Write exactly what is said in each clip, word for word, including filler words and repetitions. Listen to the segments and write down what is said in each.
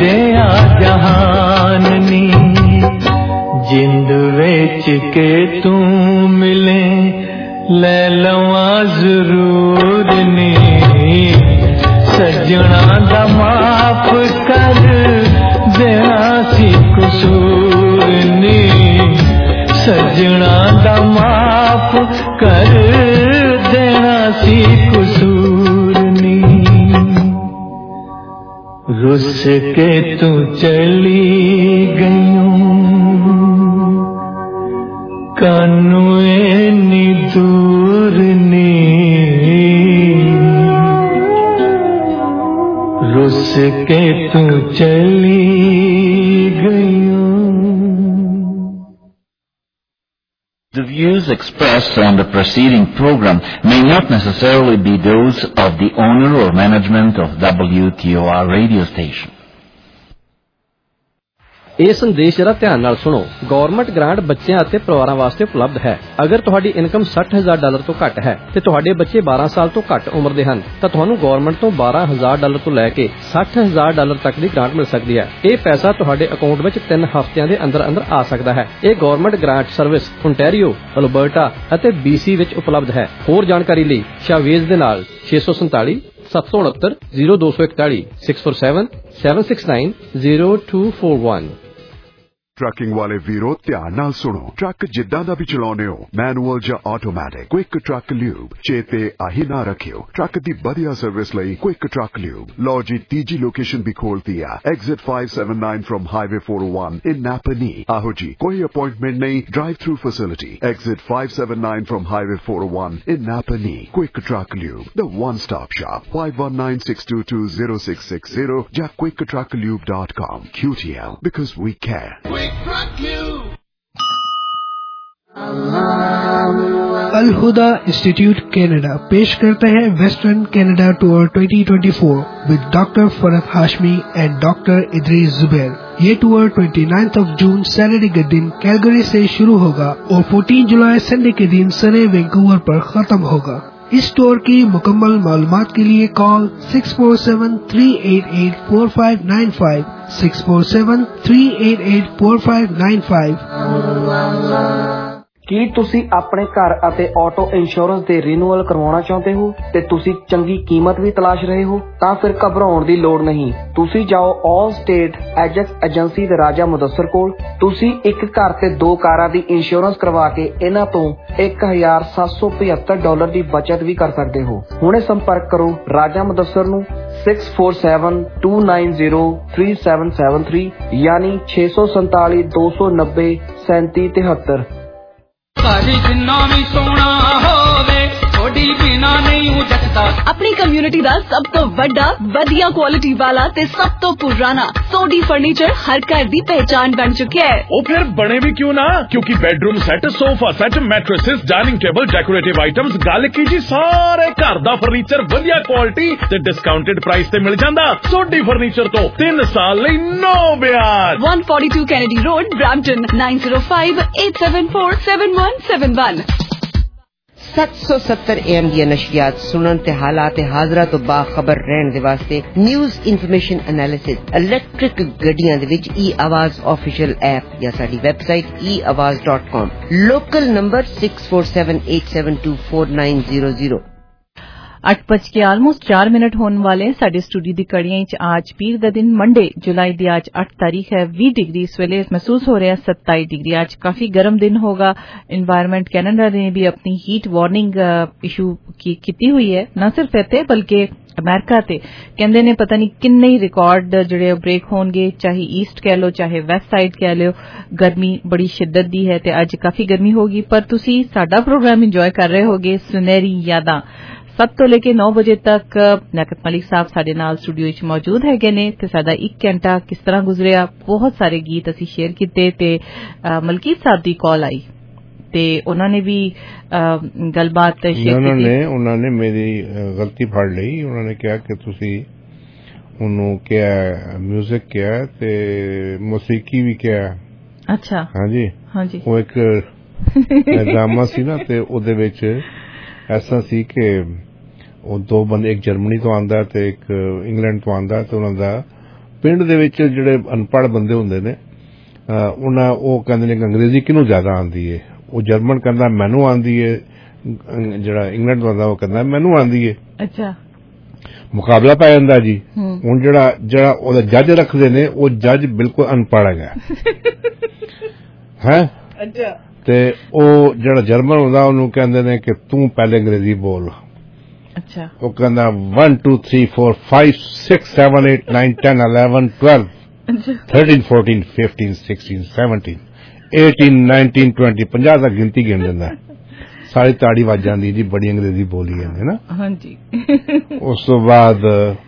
दिया जहान नी जिंद विच के तू मिले ले लवा जरूर नी सजना दा माफ कर देना सी कसूर नी सजना दा माफ कर देना सी कसूर नी रुस के तू चली गयूं कानू एनी दूर नी रुस के तू चली गयूं. The views expressed on the preceding program may not necessarily be those of the owner or management of W T O R radio station. ਇਹ ਸੰਦੇਸ਼ ਜਰਾ ਧਿਆਨ ਨਾਲ ਸੁਣੋ. ਗਵਰਨਮੈਂਟ ਗ੍ਰਾਂਟ ਬੱਚਿਆਂ ਅਤੇ ਪਰਿਵਾਰਾਂ ਵਾਸਤੇ ਉਪਲਬਧ ਹੈ. ਅਗਰ ਤੁਹਾਡੀ ਇਨਕਮ ਸੱਠ ਹਜ਼ਾਰ ਡਾਲਰ ਤੋਂ ਘੱਟ ਹੈ ਤੇ ਤੁਹਾਡੇ ਬੱਚੇ ਬਾਰਾਂ ਸਾਲ ਤੋਂ ਘੱਟ ਉਮਰ ਦੇ ਹਨ ਤਾਂ ਤੁਹਾਨੂੰ ਗਵਰਨਮੈਂਟ ਤੋਂ ਬਾਰਾਂ ਹਜ਼ਾਰ ਡਾਲਰ ਤੋਂ ਲੈ ਕੇ ਸੱਠ ਹਜ਼ਾਰ ਡਾਲਰ ਤੱਕ ਦੀ ਗ੍ਰਾਂਟ ਮਿਲ ਸਕਦੀ ਹੈ. ਇਹ ਪੈਸਾ ਤੁਹਾਡੇ ਅਕਾਊਂਟ ਵਿੱਚ ਤਿੰਨ ਹਫ਼ਤਿਆਂ ਦੇ ਅੰਦਰ ਅੰਦਰ ਆ ਸਕਦਾ ਹੈ. ਇਹ government grant service Ontario, Alberta ਅਤੇ ਬੀਸੀ ਵਿੱਚ ਉਪਲਬਧ ਹੈ. ਹੋਰ ਜਾਣਕਾਰੀ ਲਈ ਸ਼ਾਵੇਜ਼ ਦੇ ਨਾਲ ਛੇ ਸੌ ਸੰਤਾਲੀ ਸੱਤ ਸੌ ਉਨੱਤਰ ਜ਼ੀਰੋ ਦੋ ਸੌ ਇਕਤਾਲੀ six four seven seven six nine zero two four one. Trucking वाले वीरो ध्यान नाल सुनो. ट्रक जिद्दां दा भी चलाउने हो, मैनुअल या ऑटोमैटिक, क्विक ट्रक ल्यूब चेते आही ना रखियो. ट्रक दी बढ़िया सर्विस लई क्विक ट्रक ल्यूब. लो जी तीजी लोकेशन भी खोलती है. Exit five seven nine from highway four O one in Napanee. आहो जी कोई अपॉइंटमेंट नहीं, drive through facility. Exit five seven nine from highway four O one in Napanee. Quick truck lube, the one stop shop. Five one nine six two two zero six six zero या quick truck lube dot com. Q T L because we care. Al Huda institute Canada पेश करते हैं western Canada tour twenty twenty four with doctor Farhat Hashmi and doctor Idrees Zubair. ये tour उनतीस of June Saturday के दिन Calgary से शुरू होगा और चौदह जुलाई संडे के दिन सरे वैंकूवर पर खत्म होगा. इस टूर की मुकम्मल मालूमात के लिए call six four seven three eight eight four five nine five six four seven three eight eight four five nine five. ਕੀ ਤੁਸੀਂ ਆਪਣੇ ਘਰ ਅਤੇ ਆਟੋ ਇੰਸ਼ੋਰੈਂਸ ਦੇ ਰੀਨਿਊਅਲ ਕਰਵਾਉਣਾ ਚਾਹੁੰਦੇ ਹੋ ਤੇ ਤੁਸੀਂ ਚੰਗੀ ਕੀਮਤ ਵੀ ਤਲਾਸ਼ ਰਹੇ ਹੋ? ਤਾਂ ਫਿਰ ਘਬਰਾਉਣ ਦੀ ਲੋੜ ਨਹੀਂ. ਤੁਸੀਂ ਜਾਓ ਆਲ ਸਟੇਟ ਐਜੈਕਸ ਏਜੰਸੀ ਦੇ ਰਾਜਾ ਮੁਦੱਸਰ ਕੋਲ. ਤੁਸੀਂ ਇੱਕ ਘਰ ਤੇ ਦੋ ਕਾਰਾਂ ਦੀ ਇੰਸ਼ੋਰੈਂਸ ਕਰਵਾ ਕੇ ਇਹਨਾਂ ਤੋਂ ਇੱਕ ਹਜ਼ਾਰ ਸੱਤ ਸੌ ਪਝੱਤਰ ਡਾਲਰ ਦੀ ਬਚਤ ਵੀ ਕਰ ਸਕਦੇ ਹੋ. ਹੁਣੇ ਸੰਪਰਕ ਕਰੋ ਰਾਜਾ ਮੁਦੱਸਰ ਨੂੰ six four seven two nine zero three seven seven three ਯਾਨੀ ਛੇ ਸੌ ਸੰਤਾਲੀ ਦੋ ਸੌ ਨੱਬੇ ਸੈਂਤੀ ਤਿਹੱਤਰ. ਭਾਜੀ ਜਿੰਨਾ ਵੀ ਸੋਹਣਾ ਹੋਵੇ ਥੋੜੀ ਬਿਨਾ ਨਹੀਂ ਹੋ ਜੱਟਦਾ. ਆਪਣੀ ਕਮਿਊਨਿਟੀ ਦਾ ਸਭ ਤੋਂ ਵੱਡਾ ਵਧੀਆ ਕੁਆਲਿਟੀ ਵਾਲਾ ਤੇ ਸਭ ਤੋਂ ਪੁਰਾਣਾ ਸੋਡੀ ਫਰਨੀਚਰ ਹਰ ਘਰ ਦੀ ਪਹਿਚਾਨ ਬਣ ਚੁੱਕਿਆ ਹੈ. ਉਹ ਫਿਰ ਬਣੇ ਵੀ ਕਿਉਂ ਨਾ, ਕਿਉਂਕਿ bedroom set, sofa set, mattresses, dining table, decorative items, ਗੱਲ ਕੀ ਜੀ ਸਾਰੇ ਘਰ ਦਾ ਫਰਨੀਚਰ ਵਧੀਆ ਕੁਆਲਿਟੀ ਤੇ ਡਿਸਕਾਊਂਟਡ ਪ੍ਰਾਈਸ ਤੇ ਮਿਲ ਜਾਂਦਾ. ਸੋਡੀ ਫਰਨੀਚਰ ਤੋਂ ਤਿੰਨ ਸਾਲ ਲਈ ਨੋ ਵਿਆਜ. one forty-two Kennedy road Brampton nine zero five eight seven four seven one seven one. सत्त सौ सत्तर ए एम ਦੀਆਂ ਨਸ਼ਰੀਆਤ ਸੁਣਨ ਤੇ ਹਾਲਾਤ ਹਾਜ਼ਰਾ ਤੋਂ ਬਾਖਬਰ ਰਹਿਣ ਦੇ ਵਾਸਤੇ ਨਿਊਜ਼ ਇਨਫੋਰਮੇਸ਼ਨ ਐਨਾਲਿਸਿਸ ਇਲੈਕਟ੍ਰਿਕ ਗੱਡੀਆਂ ਦੇ ਵਿੱਚ ਈ ਆਵਾਜ਼ ਆਫੀਸ਼ੀਅਲ ਐਪ ਜਾਂ ਸਾਡੀ website e awaz dot com. Local number six four seven eight seven two four nine zero zero. ਅੱਠ ਬਜ ਕੇ ਆਲਮੋਸਟ ਚਾਰ ਮਿੰਟ ਹੋਣ ਵਾਲੇ ਸਾਡੇ ਸਟੂਡੀਓ ਦੀ ਕੜੀਆਂ ਵਿੱਚ ਅੱਜ ਪੀਰ ਦਾ ਦਿਨ ਮੰਡੇ ਜੁਲਾਈ ਦੀ ਅੱਜ ਅੱਠ ਤਾਰੀਖ ਹੈ. ਵੀਹ ਡਿਗਰੀ ਇਸ ਵੇਲੇ ਮਹਿਸੂਸ ਹੋ ਰਿਹਾ. ਸਤਾਈ ਡਿਗਰੀ ਅੱਜ ਕਾਫੀ ਗਰਮ ਦਿਨ ਹੋਗਾ. ਇਨਵਾਇਰਨਮੈਂਟ ਕੈਨੇਡਾ ਨੇ ਵੀ ਆਪਣੀ ਹੀਟ ਵਾਰਨਿੰਗ ਇਸ਼ੂ ਕੀਤੀ ਹੋਈ ਹੈ, ਨਾ ਸਿਰਫ ਇੱਥੇ ਬਲਕਿ ਅਮਰੀਕਾ ਤੇ ਕਹਿੰਦੇ ਨੇ ਪਤਾ ਨਹੀਂ ਕਿੰਨੇ ਹੀ ਰਿਕਾਰਡ ਜਿਹੜੇ ਬ੍ਰੇਕ ਹੋਣਗੇ, ਚਾਹੇ ਈਸਟ ਕਹਿ ਲਓ ਚਾਹੇ ਵੈਸਟ ਸਾਈਡ ਕਹਿ ਲਿਓ. ਗਰਮੀ ਬੜੀ ਸ਼ਿੱਦਤ ਦੀ ਹੈ ਤੇ ਅੱਜ ਕਾਫੀ ਗਰਮੀ ਹੋਗੀ, ਪਰ ਤੁਸੀਂ ਸਾਡਾ ਪ੍ਰੋਗਰਾਮ ਇੰਜੋਏ ਕਰ ਰਹੇ ਹੋਗੇ. ਸੁਨਹਿਰੀ ਯਾਦਾਂ ਸੱਤ ਤੋਂ ਲੈ ਕੇ ਨੌ ਵਜੇ ਤੱਕ ਨਕਤ ਮਲਿਕ ਸਾਹਿਬ ਸਾਡੇ ਨਾਲ ਸਟੂਡੀਓ ਵਿੱਚ ਮੌਜੂਦ ਹੈਗੇ ਨੇ ਤੇ ਸਾਡਾ ਇੱਕ ਘੰਟਾ ਕਿਸ ਤਰ੍ਹਾਂ ਗੁਜ਼ਰਿਆ, ਬਹੁਤ ਸਾਰੇ ਗੀਤ ਅਸੀਂ ਸ਼ੇਅਰ ਕੀਤੇ ਤੇ ਮਲਕੀਤ ਸਾਹਿਬ ਦੀ ਕਾਲ ਆਈ ਤੇ ਉਹਨਾਂ ਨੇ ਵੀ ਗੱਲਬਾਤ ਸ਼ੇਅਰ ਕੀਤੀ. ਉਹਨਾਂ ਨੇ ਉਹਨਾਂ ਨੇ ਮੇਰੀ ਗਲਤੀ ਫੜ ਲਈ. ਉਹਨਾਂ ਨੇ ਕਿਹਾ ਕਿ ਤੁਸੀਂ ਉਹਨੂੰ ਕਿਹਾ ਮਿਊਜ਼ਿਕ ਕਿਹਾ ਤੇ ਮੌਸੀਕੀ ਵੀ ਕਿਹਾ. ਅੱਛਾ ਹਾਂਜੀ ਹਾਂਜੀ. ਉਹ ਇੱਕ ਡਰਾਮਾ ਸੀ ਨਾ ਤੇ ਉਹਦੇ ਵਿੱਚ ਐਸਾ ਸੀ ਕਿ ਉਹ ਦੋ ਬੰਦੇ, ਇੱਕ ਜਰਮਨੀ ਤੋਂ ਆਉਂਦਾ ਤੇ ਇੱਕ ਇੰਗਲੈਂਡ ਤੋਂ ਆਉਂਦਾ ਤੇ ਉਹਨਾਂ ਦਾ ਪਿੰਡ ਦੇ ਵਿੱਚ ਜਿਹੜੇ ਅਨਪੜ੍ਹ ਬੰਦੇ ਹੁੰਦੇ ਨੇ ਉਹਨਾਂ ਉਹ ਕਹਿੰਦੇ ਨੇ ਕਿ ਅੰਗਰੇਜ਼ੀ ਕਿਹਨੂੰ ਜ਼ਿਆਦਾ ਆਉਂਦੀ ਹੈ। ਉਹ ਜਰਮਨ ਕਹਿੰਦਾ ਮੈਨੂੰ ਆਉਂਦੀ ਹੈ, ਜਿਹੜਾ ਇੰਗਲੈਂਡ ਦਾ ਉਹ ਕਹਿੰਦਾ ਮੈਨੂੰ ਆਉਂਦੀ ਹੈ। ਅੱਛਾ, ਮੁਕਾਬਲਾ ਪੈ ਜਾਂਦਾ ਜੀ। ਹੁਣ ਜਿਹੜਾ ਜਿਹੜਾ ਉਹਦਾ ਜੱਜ ਰੱਖਦੇ ਨੇ ਉਹ ਜੱਜ ਬਿਲਕੁਲ ਅਨਪੜ੍ਹ ਹੈਗਾ ਹੈ। ਅੱਛਾ, ਤੇ ਉਹ ਜਿਹੜਾ ਜਰਮਨ ਹੁੰਦਾ ਉਹਨੂੰ ਕਹਿੰਦੇ ਨੇ ਕਿ ਤੂੰ ਪਹਿਲੇ ਅੰਗਰੇਜ਼ੀ ਬੋਲ। ਅੱਛਾ, ਉਹ ਕਹਿੰਦਾ one two three four five six seven eight nine ten eleven twelve thirteen fourteen fifteen sixteen seventeen eighteen nineteen twenty ਪੰਜਾਹ ਤੱਕ ਗਿਣਤੀ ਗਿਣ ਦਿੰਦਾ। ਸਾਰੀ ਤਾੜੀ ਵੱਜ ਜਾਂਦੀ ਜੀ, ਬੜੀ ਅੰਗਰੇਜ਼ੀ ਬੋਲੀ ਜਾਂਦੀ ਨਾ। ਹਾਂਜੀ। ਉਸ ਤੋਂ ਬਾਅਦ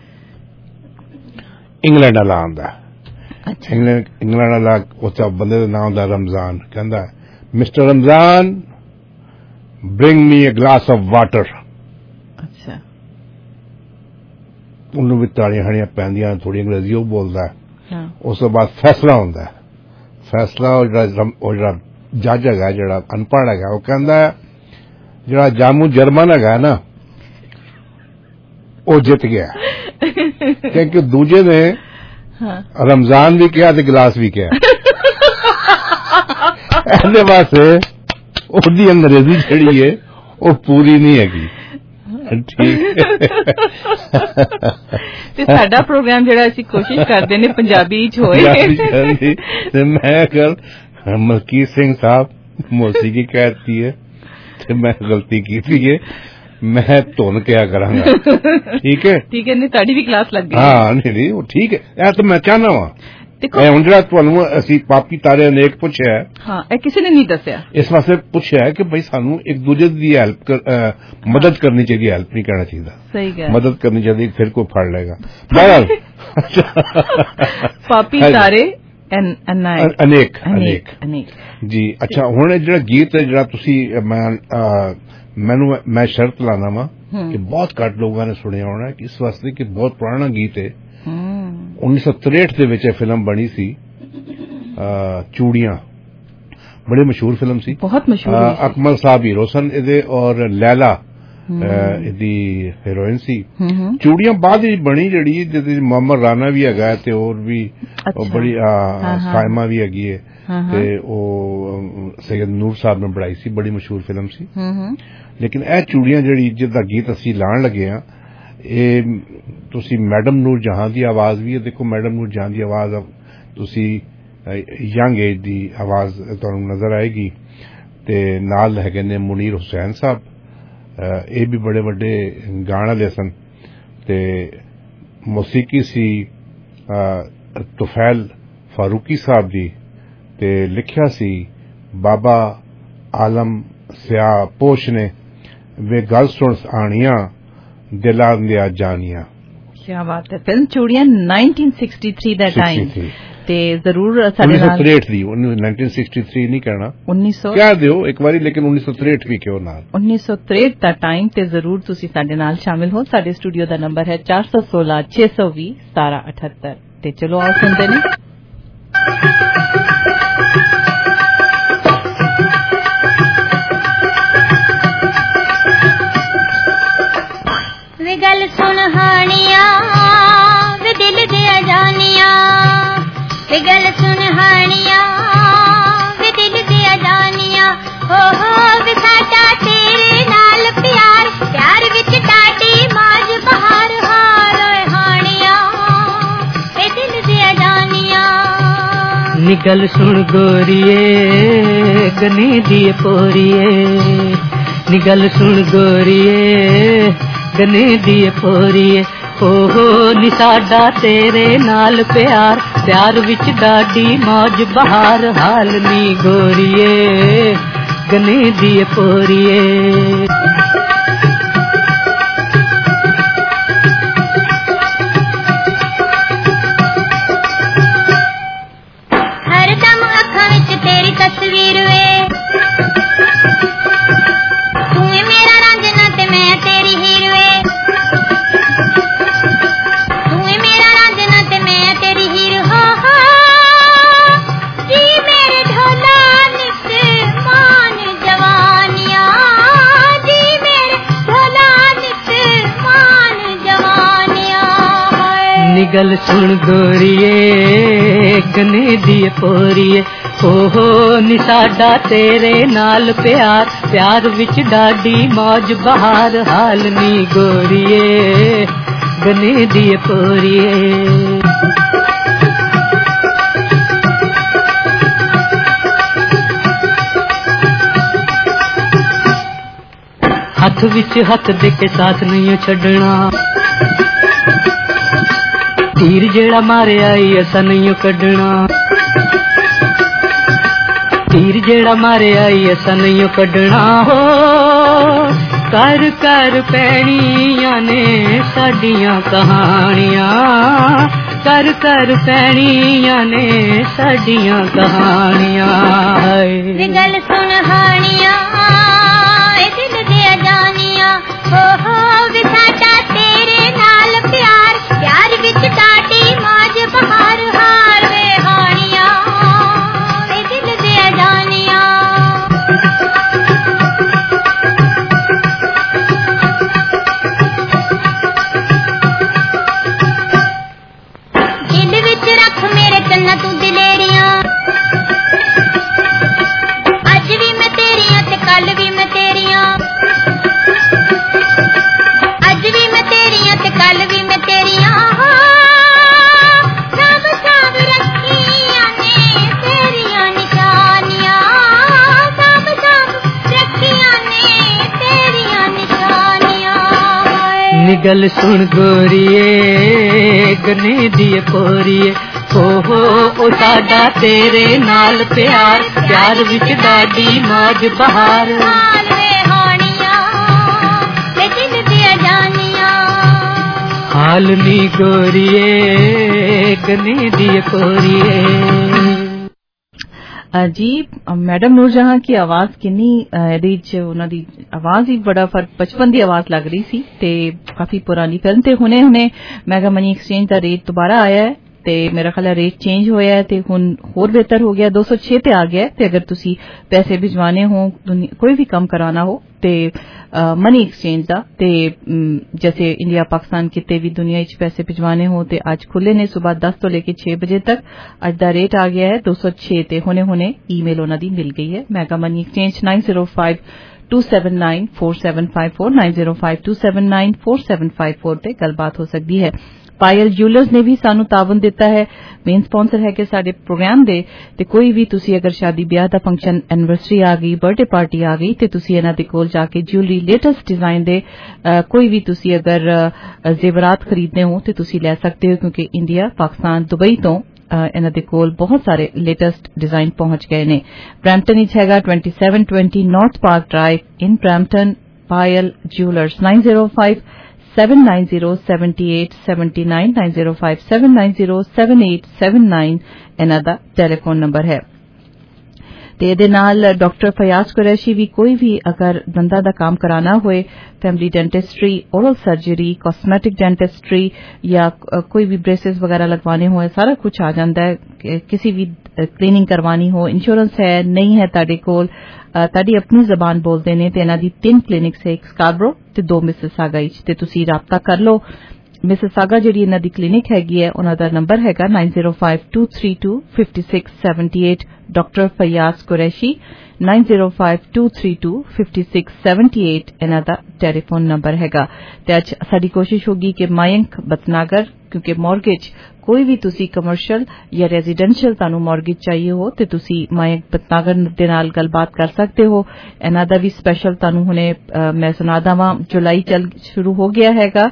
ਇੰਗਲੈਂਡ ਵਾਲਾ ਆਉਂਦਾ। ਇੰਗਲੈਂਡ ਇੰਗਲੈਂਡ ਵਾਲਾ ਉਸ ਬੰਦੇ ਦਾ ਨਾਮ ਹੁੰਦਾ ਰਮਜ਼ਾਨ। ਕਹਿੰਦਾ mister Ramzan bring me a glass of water. ਅੱਛਾ, ਉਹਨੂੰ ਵੀ ਤਾੜੀਆਂ ਖਾਣੀਆਂ ਪੈਂਦੀਆਂ, ਥੋੜੀ ਅੰਗਰੇਜ਼ੀ ਉਹ ਬੋਲਦਾ। ਉਸ ਤੋਂ ਬਾਅਦ ਫੈਸਲਾ ਹੁੰਦਾ। ਫੈਸਲਾ ਉਹ ਜਿਹੜਾ ਜੱਜ ਹੈਗਾ, ਜਿਹੜਾ ਅਨਪੜ੍ਹ ਹੈਗਾ, ਉਹ ਕਹਿੰਦਾ ਜਿਹੜਾ ਜਾਮੂ ਜਰਮਨ ਹੈਗਾ ਨਾ ਉਹ ਜਿੱਤ ਗਿਆ, ਕਿਉਂਕਿ ਦੂਜੇ ਨੇ ਰਮਜ਼ਾਨ ਵੀ ਕਿਹਾ ਤੇ ਗਲਾਸ ਵੀ ਕਿਹਾ। ਇਹਦੇ ਵਾਸਤੇ ਉਹਦੀ ਅੰਗਰੇਜ਼ੀ ਜਿਹੜੀ ਹੈ ਉਹ ਪੂਰੀ ਨਹੀਂ ਹੈਗੀ। ਠੀਕ ਤੇ ਸਾਡਾ ਪ੍ਰੋਗਰਾਮ ਜਿਹੜਾ ਅਸੀਂ ਕੋਸ਼ਿਸ਼ ਕਰਦੇ ਨੇ ਪੰਜਾਬੀ ਚ ਹੋਏ। ਤੇ ਮੈਂ ਕੱਲ ਮਲਕੀਤ ਸਿੰਘ ਸਾਹਿਬ ਮੌਸੀਕੀ ਕਹਿਤੀ ਹੈ ਤੇ ਮੈਂ ਗਲਤੀ ਕੀਤੀ ਹੈ, ਮੈਂ ਧੁਨ ਕਿਆ ਕਰਾਂਗਾ। ਠੀਕ ਹੈ, ਠੀਕ ਹੈ, ਨਹੀਂ ਤੁਹਾਡੀ ਵੀ ਕਲਾਸ ਲੱਗ ਗਈ। ਹਾਂ, ਨਹੀਂ ਨਹੀਂ ਉਹ ਠੀਕ ਹੈ। ਇਹ ਤਾਂ ਮੈਂ ਚਾਹਨਾ ਵਾ। ਹੁਣ ਜਿਹੜਾ ਤੁਹਾਨੂੰ ਅਸੀਂ ਪਾਪੀ ਤਾਰੇ ਅਨੇਕ ਪੁੱਛਿਆ, ਹਾਂ, ਇਹ ਕਿਸੇ ਨੇ ਨਹੀਂ ਦੱਸਿਆ। ਇਸ ਵਾਸਤੇ ਪੁੱਛਿਆ ਕਿ ਬਈ ਸਾਨੂੰ ਇੱਕ ਦੂਜੇ ਦੀ ਹੈਲਪ ਮਦਦ ਕਰਨੀ ਚਾਹੀਦੀ, ਹੈਲਪ ਨਹੀਂ ਕਰਨਾ ਚਾਹੀਦਾ। ਸਹੀ ਗੱਲ, ਮਦਦ ਕਰਨੀ ਚਾਹੀਦੀ, ਫਿਰ ਕੋਈ ਫੜ ਲਏਗਾ। ਬਹਰਹਾਲ ਪਾਪੀ ਤਾਰੇ ਅਨੇਕ ਅਨੇਕ ਅਨੇਕ ਜੀ। ਅੱਛਾ, ਹੁਣ ਜਿਹੜਾ ਗੀਤ ਹੈ ਜਿਹੜਾ ਤੁਸੀਂ ਮੈਨੂੰ ਮੈਂ ਸ਼ਰਤ ਲਾਣਾ ਵਾ ਕਿ ਬਹੁਤ ਘੱਟ ਲੋਕਾਂ ਨੇ ਸੁਣਿਆ ਹੋਣਾ, ਇਸ ਵਾਸਤੇ ਕਿ ਬਹੁਤ ਪੁਰਾਣਾ ਗੀਤ ਹੈ। ਉੱਨੀ ਸੌ ਤਰੇਹਠ ਦੇ ਵਿੱਚ ਇਹ ਫਿਲਮ ਬਣੀ ਸੀ, ਚੂੜੀਆਂ। ਬੜੀ ਮਸ਼ਹੂਰ ਫਿਲਮ ਸੀ, ਬਹੁਤ ਮਸ਼ਹੂਰ। ਅਕਮਲ ਸਾਹਿਬ ਹੀਰੋ ਸਨ ਇਹਦੇ ਔਰ ਲੈਲਾ ਇਹਦੀ ਹੀਰੋਇਨ ਸੀ। ਚੂੜੀਆਂ ਬਾਅਦ ਵਿੱਚ ਬਣੀ, ਜਿਹੜੀ ਜਿਹਦੇ ਮੁਹੰਮਦ ਰਾਣਾ ਵੀ ਹੈਗਾ ਤੇ ਹੋਰ ਵੀ ਬੜੀ ਸਾਇਮਾ ਵੀ ਹੈਗੀ ਹੈ, ਤੇ ਉਹ ਸੈਯਦ ਨੂਰ ਸਾਹਿਬ ਨੇ ਬਣਾਈ ਸੀ। ਬੜੀ ਮਸ਼ਹੂਰ ਫਿਲਮ ਸੀ। ਲੇਕਿਨ ਇਹ ਚੂੜੀਆਂ ਜਿਹੜੀ ਜਿਹਦਾ ਗੀਤ ਅਸੀਂ ਲਾਉਣ ਲੱਗੇ ਹਾਂ, ਇਹ ਤੁਸੀਂ ਮੈਡਮ ਨੂਰ ਜਹਾਂ ਦੀ ਆਵਾਜ਼ ਵੀ ਹੈ। ਦੇਖੋ, ਮੈਡਮ ਨੂਰ ਜਹਾਂ ਦੀ ਆਵਾਜ਼ ਤੁਸੀਂ ਯੰਗ ਏਜ ਦੀ ਆਵਾਜ਼ ਤੁਹਾਨੂੰ ਨਜ਼ਰ ਆਏਗੀ, ਤੇ ਨਾਲ ਹੈਗੇ ਨੇ ਮੁਨੀਰ ਹੁਸੈਨ ਸਾਹਿਬ, ਇਹ ਵੀ ਬੜੇ ਵੱਡੇ ਗਾਣ ਵਾਲੇ ਸਨ, ਤੇ ਮੌਸੀਕੀ ਸੀ ਤੁਫੈਲ ਫਾਰੂਕੀ ਸਾਹਿਬ ਦੀ, ਤੇ ਲਿਖਿਆ ਸੀ ਬਾਬਾ ਆਲਮ ਸਿਆ ਪੋਸ਼ ਨੇ। ਵੇ ਗੱਲ ਸੁਣ ਆਣੀਆਂ ਦਿਲਾਂ ਦੀਆਂ ਜਾਨੀਆਂ। ਕਿਆ ਬਾਤ ਹੈ। ਫਿਲਮ ਚੂੜੀਆਂ nineteen sixty-three ਦਾ ਟਾਈਮ, ਤੇ ਜ਼ਰੂਰ ਸਾਡੇ ਨਾਲ ਤਰੇਹਠ ਦੀ nineteen sixty-three ਨਹੀਂ ਕਹਿਣਾ, ਉੱਨੀ ਸੌ ਕਹਿ ਦਿਓ ਇੱਕ ਵਾਰੀ, ਲੇਕਿਨ ਉੱਨੀ ਸੌ ਤਰੇਹਠ ਵੀ ਕਿਉਂ ਨਾਲ। ਉੱਨੀ ਸੌ ਤਰੇਹਠ ਦਾ ਟਾਈਮ, ਤੇ ਜ਼ਰੂਰ ਤੁਸੀਂ ਸਾਡੇ ਨਾਲ ਸ਼ਾਮਿਲ ਹੋ। ਸਾਡੇ ਸਟੂਡੀਓ ਦਾ ਨੰਬਰ ਹੈ ਚਾਰ ਸੌ ਸੋਲਾਂ ਛੇ ਸੌ ਵੀਹ ਸਤਾਰਾਂ ਅਠੱਤਰ। ਤੇ ਚਲੋ ਆਓ ਸੁਣਦੇ ਨੇ। ਵੇ ਗੱਲ ਸੁਣ ਹਾਣੀਆਂ, ਵੇ ਦਿਲ ਦੀਆਂ ਜਾਨੀਆਂ, ਵੇ ਗੱਲ ਸੁਣ ਹਾਣੀਆਂ, ਵੇ ਦਿਲ ਦੀਆਂ ਜਾਨੀਆਂ। ਹੋ ਹੋ ਵੇ ਸਾਡਾ ਤੇਰੇ ਨਾਲ ਪਿਆਰ, ਪਿਆਰ ਵਿੱਚ ਡਾਢੀ ਮਾਜ ਬਹਾਰ। ਹਾਰ ਓਏ ਹਾਣੀਆਂ, ਵੇ ਦਿਲ ਦੀਆਂ ਜਾਨੀਆਂ। ਨੀ ਗੱਲ ਸੁਣ ਗੋਰੀਏ ਗਨੀ ਦੀ ਪੋਰੀਏ, ਨੀ ਗੱਲ ਸੁਣ ਗੋਰੀਏ ਗਨੀ ਦੀ ਪੋਰੀਏ। ਹੋ ਹੋ ਨੀ ਸਾਡਾ ਤੇਰੇ ਨਾਲ ਪਿਆਰ, ਪਿਆਰ ਵਿੱਚ ਡਾਢੀ ਮੌਜ ਬਹਾਰ। ਹਾਲ ਨੀ ਗੋਰੀਏ ਗਨੀ ਦੀ ਪੋਰੀਏ। ਹਰਦਮ ਅੱਖਾਂ ਵਿੱਚ ਤੇਰੀ ਤਸਵੀਰ ਵੇ, ਤੂੰ ਏ ਮੇਰਾ ਰਾਂਝਣਾ ਤੇ ਮੈਂ ਤੇਰੀ ਹੀਰ ਵੇ। ਤੂੰ ਏ ਮੇਰਾ ਰਾਂਝਣਾ ਤੇ ਮੈਂ ਤੇਰੀ ਹੀਰ। ਹੋ ਹੋ ਜੀ ਮੇਰੇ ਢੋਲਾ ਨਿਤ ਮਾਨ ਜਵਾਨੀਆਂ, ਜੀ निगल सुन गोरिए गने दिए पोरिए ओहो नी साडा तेरे नाल प्यार प्यार विच डाडी मौज बहार हाल नी गोरिए गने दिए पोरिए हथ विच हथ दे के साथ नहीं छड़ना तीर जेड़ा मारे आई ऐसा नहीं कढ़ना तीर जेड़ा मारे आई ऐसा नहीं कढ़ना हो कर कर पैणियां ने साडियां कहानियां कर कर पैणियां ने साडियां कहानियां गल सुन हानियां हो हो विसाटा तेरे नाल प्यार प्यार विच डाटी मौज बहार हार वे हानियां वे दिल दे जानियां दिल विच रख मेरे कन्ना तू दिलेरियां अज भी मैं तेरियां ते कल भी मैं तेरियां कल भी मैं तेरियां हो सब सब रखियां ने तेरियां निशानियां सब सब रखियां ने तेरियां निशानियां निगल सुन गोरिए गने दिए पोरिए ओहो ओ साडा तेरे नाल प्यार प्यार विच डाडी मौज बहार हाल वे हानियां ते दिल दिया जानियां हाल नी गोरिए गने दिए पोरिए जी मैडम नूरजहां की आवाज किन्नी ਇਹਦੇ ਚ ਉਹਨਾਂ ਦੀ ਆਵਾਜ਼ ਹੀ ਬੜਾ ਫਰਕ ਬਚਪਨ ਦੀ ਆਵਾਜ਼ ਲੱਗ ਰਹੀ ਸੀ ਤੇ ਕਾਫੀ ਪੁਰਾਣੀ ਫਿਲਮ ਤੇ ਹੁਣੇ ਹੁਣੇ ਮੈਗਾ ਮਨੀ ਐਕਸਚੇਂਜ ਦਾ ਰੇਟ ਦੁਬਾਰਾ ਆਇਆ ਹੈ ਤੇ ਮੇਰਾ ਖਿਆਲ ਹੈ ਰੇਟ ਚੇਂਜ ਹੋਇਆ ਹੈ ਤੇ ਹੁਣ ਹੋਰ ਬਿਹਤਰ ਹੋ ਗਿਆ ਦੋ ਸੌ ਛੇ ਤੇ ਆ ਗਿਆ ਤੇ ਅਗਰ ਤੁਸੀਂ ਪੈਸੇ ਭਿਜਵਾਣੇ ਹੋ ਕੋਈ ਵੀ ਕੰਮ ਕਰਾਉਣਾ ਹੋ ਤੇ मनी एक्सचेंज ਦਾ ਤੇ जैसे इंडिया पाकिस्तान किते भी दुनिया ਵਿੱਚ पैसे भिजवाने हो ਤੇ ਅੱਜ ਖੁੱਲੇ ਨੇ ਸਵੇਰ दस ਤੋਂ ਲੈ ਕੇ छह बजे तक ਅੱਜ ਦਾ ਰੇਟ ਆ ਗਿਆ ਹੈ दो सौ छह ਤੇ ਹੁਣੇ ਹੁਣੇ ਈਮੇਲ ਉਹਨਾਂ ਦੀ ਮਿਲ ਗਈ ਹੈ mega money exchange nine zero five two seven nine four seven five four nine zero five two seven nine four seven five four ਤੇ ਗੱਲਬਾਤ ਹੋ ਸਕਦੀ ਹੈ ਪਾਇਲ ਜੂਲਰਸ ਨੇ ਵੀ ਸਾਨੂੰ ਤਾਵਨ ਦਿੱਤਾ ਹੈ ਮੇਨ ਸਪਾਂਸਰ ਹੈ ਕਿ ਸਾਡੇ ਪ੍ਰੋਗਰਾਮ ਦੇ ਤੇ ਕੋਈ ਵੀ ਤੁਸੀਂ ਅਗਰ ਸ਼ਾਦੀ ਵਿਆਹ ਦਾ ਫੰਕਸ਼ਨ ਐਨਵਰਸਰੀ ਆ ਗਈ ਬਰਥਡੇ ਪਾਰਟੀ ਆ ਗਈ ਤੇ ਤੁਸੀਂ ਇਹਨਾਂ ਦੇ ਕੋਲ ਜਾ ਕੇ ਜਿਊਲਰੀ ਲੇਟੈਸਟ ਡਿਜ਼ਾਈਨ ਦੇ ਕੋਈ ਵੀ ਤੁਸੀਂ ਅਗਰ ਜ਼ੇਵਰਾਤ ਖਰੀਦਨੇ ਹੋ ਤੇ ਤੁਸੀਂ ਲੈ ਸਕਦੇ ਹੋ ਕਿਉਂਕਿ ਇੰਡੀਆ ਪਾਕਿਸਤਾਨ ਦੁਬਈ ਤੋਂ ਇਹਨਾਂ ਦੇ ਕੋਲ ਬਹੁਤ ਸਾਰੇ ਲੇਟੈਸਟ ਡਿਜ਼ਾਈਨ ਪਹੁੰਚ ਗਏ ਨੇ ਬ੍ਰੈਂਪਟਨ ਵਿੱਚ ਹੈਗਾ twenty-seven twenty north park drive in Brampton Payal jewellers nine zero five seven nine zero seven eight seven nine nine zero five seven nine zero seven eight seven nine ਇਹਨਾਂ ਦਾ telephone number ਹੈ ਤੇ ਇਹਦੇ ਨਾਲ doctor Fayyaz Qureshi ਵੀ ਕੋਈ ਵੀ ਅਗਰ ਦੰਦਾਂ ਦਾ ਕੰਮ ਕਰਾਣਾ ਹੋਏ family dentistry oral surgery cosmetic dentistry ਜਾਂ ਕੋਈ ਵੀ ਬ੍ਰੇਸਸ ਵਗੈरह ਲਗਵਾਣੇ ਹੋਏ ਸਾਰਾ ਕੁਝ ਆ ਜਾਂਦਾ ਹੈ ਕਿਸੇ ਵੀ ਕਲੀਨਿੰਗ ਕਰਵਾਣੀ ਹੋ ਇੰਸ਼ੋਰੈਂਸ ਹੈ ਨਹੀਂ ਹੈ ਤੁਹਾਡੇ ਕੋਲ ਤੁਹਾਡੀ ਆਪਣੀ ਜ਼ਬਾਨ ਬੋਲਦੇ ਨੇ ਤੇ ਇਹਨਾਂ ਦੀ ਤਿੰਨ ਕਲੀਨਿਕਸ ਹੈ ਇੱਕ ਸਕਾਰਬਰੋ ਤੇ ਦੋ ਮਿਸਿਸਾਗਾ ਵਿੱਚ ਤੇ ਤੁਸੀਂ ਰਾਬਤਾ ਕਰ ਲਓ ਮਿਸਿਸਾਗਾ ਜਿਹੜੀ ਇਹਨਾਂ ਦੀ ਕਲੀਨਿਕ ਹੈਗੀ ਹੈ ਉਹਨਾਂ ਦਾ ਨੰਬਰ ਹੈਗਾ nine zero five two three two five six seven eight doctor Fayyaz Qureshi nine zero five two three two five six seven eight ਇਹਨਾਂ ਦਾ ਟੈਲੀਫੋਨ ਨੰਬਰ ਹੈਗਾ ਤੇ ਅੱਜ ਸਾਡੀ ਕੋਸ਼ਿਸ਼ ਹੋਗੀ ਕਿ ਮਾਇੰਕ ਬਤਨਾਗਰ ਕਿਉਂਕਿ ਮਾਰਗੇਜ ਕੋਈ ਵੀ ਤੁਸੀਂ ਕਮਰਸ਼ੀਅਲ ਜਾਂ ਰੈਜ਼ੀਡੈਂਸ਼ੀਅਲ ਤੁਹਾਨੂੰ ਮਾਰਗੇਜ ਚਾਹੀਏ ਹੋ ਤੇ ਤੁਸੀਂ ਮਾਇੰਕ ਬਤਨਾਗਰ ਦੇ ਨਾਲ ਗੱਲਬਾਤ ਕਰ ਸਕਦੇ ਹੋ ਇਹਨਾਂ ਦਾ ਵੀ ਸਪੈਸ਼ਲ ਤੁਹਾਨੂੰ ਹੁਣੇ ਮੈਂ ਸੁਣਾ ਦਵਾਂ ਜੁਲਾਈ ਚੱਲ ਸ਼ੁਰੂ ਹੋ ਗਿਆ ਹੈਗਾ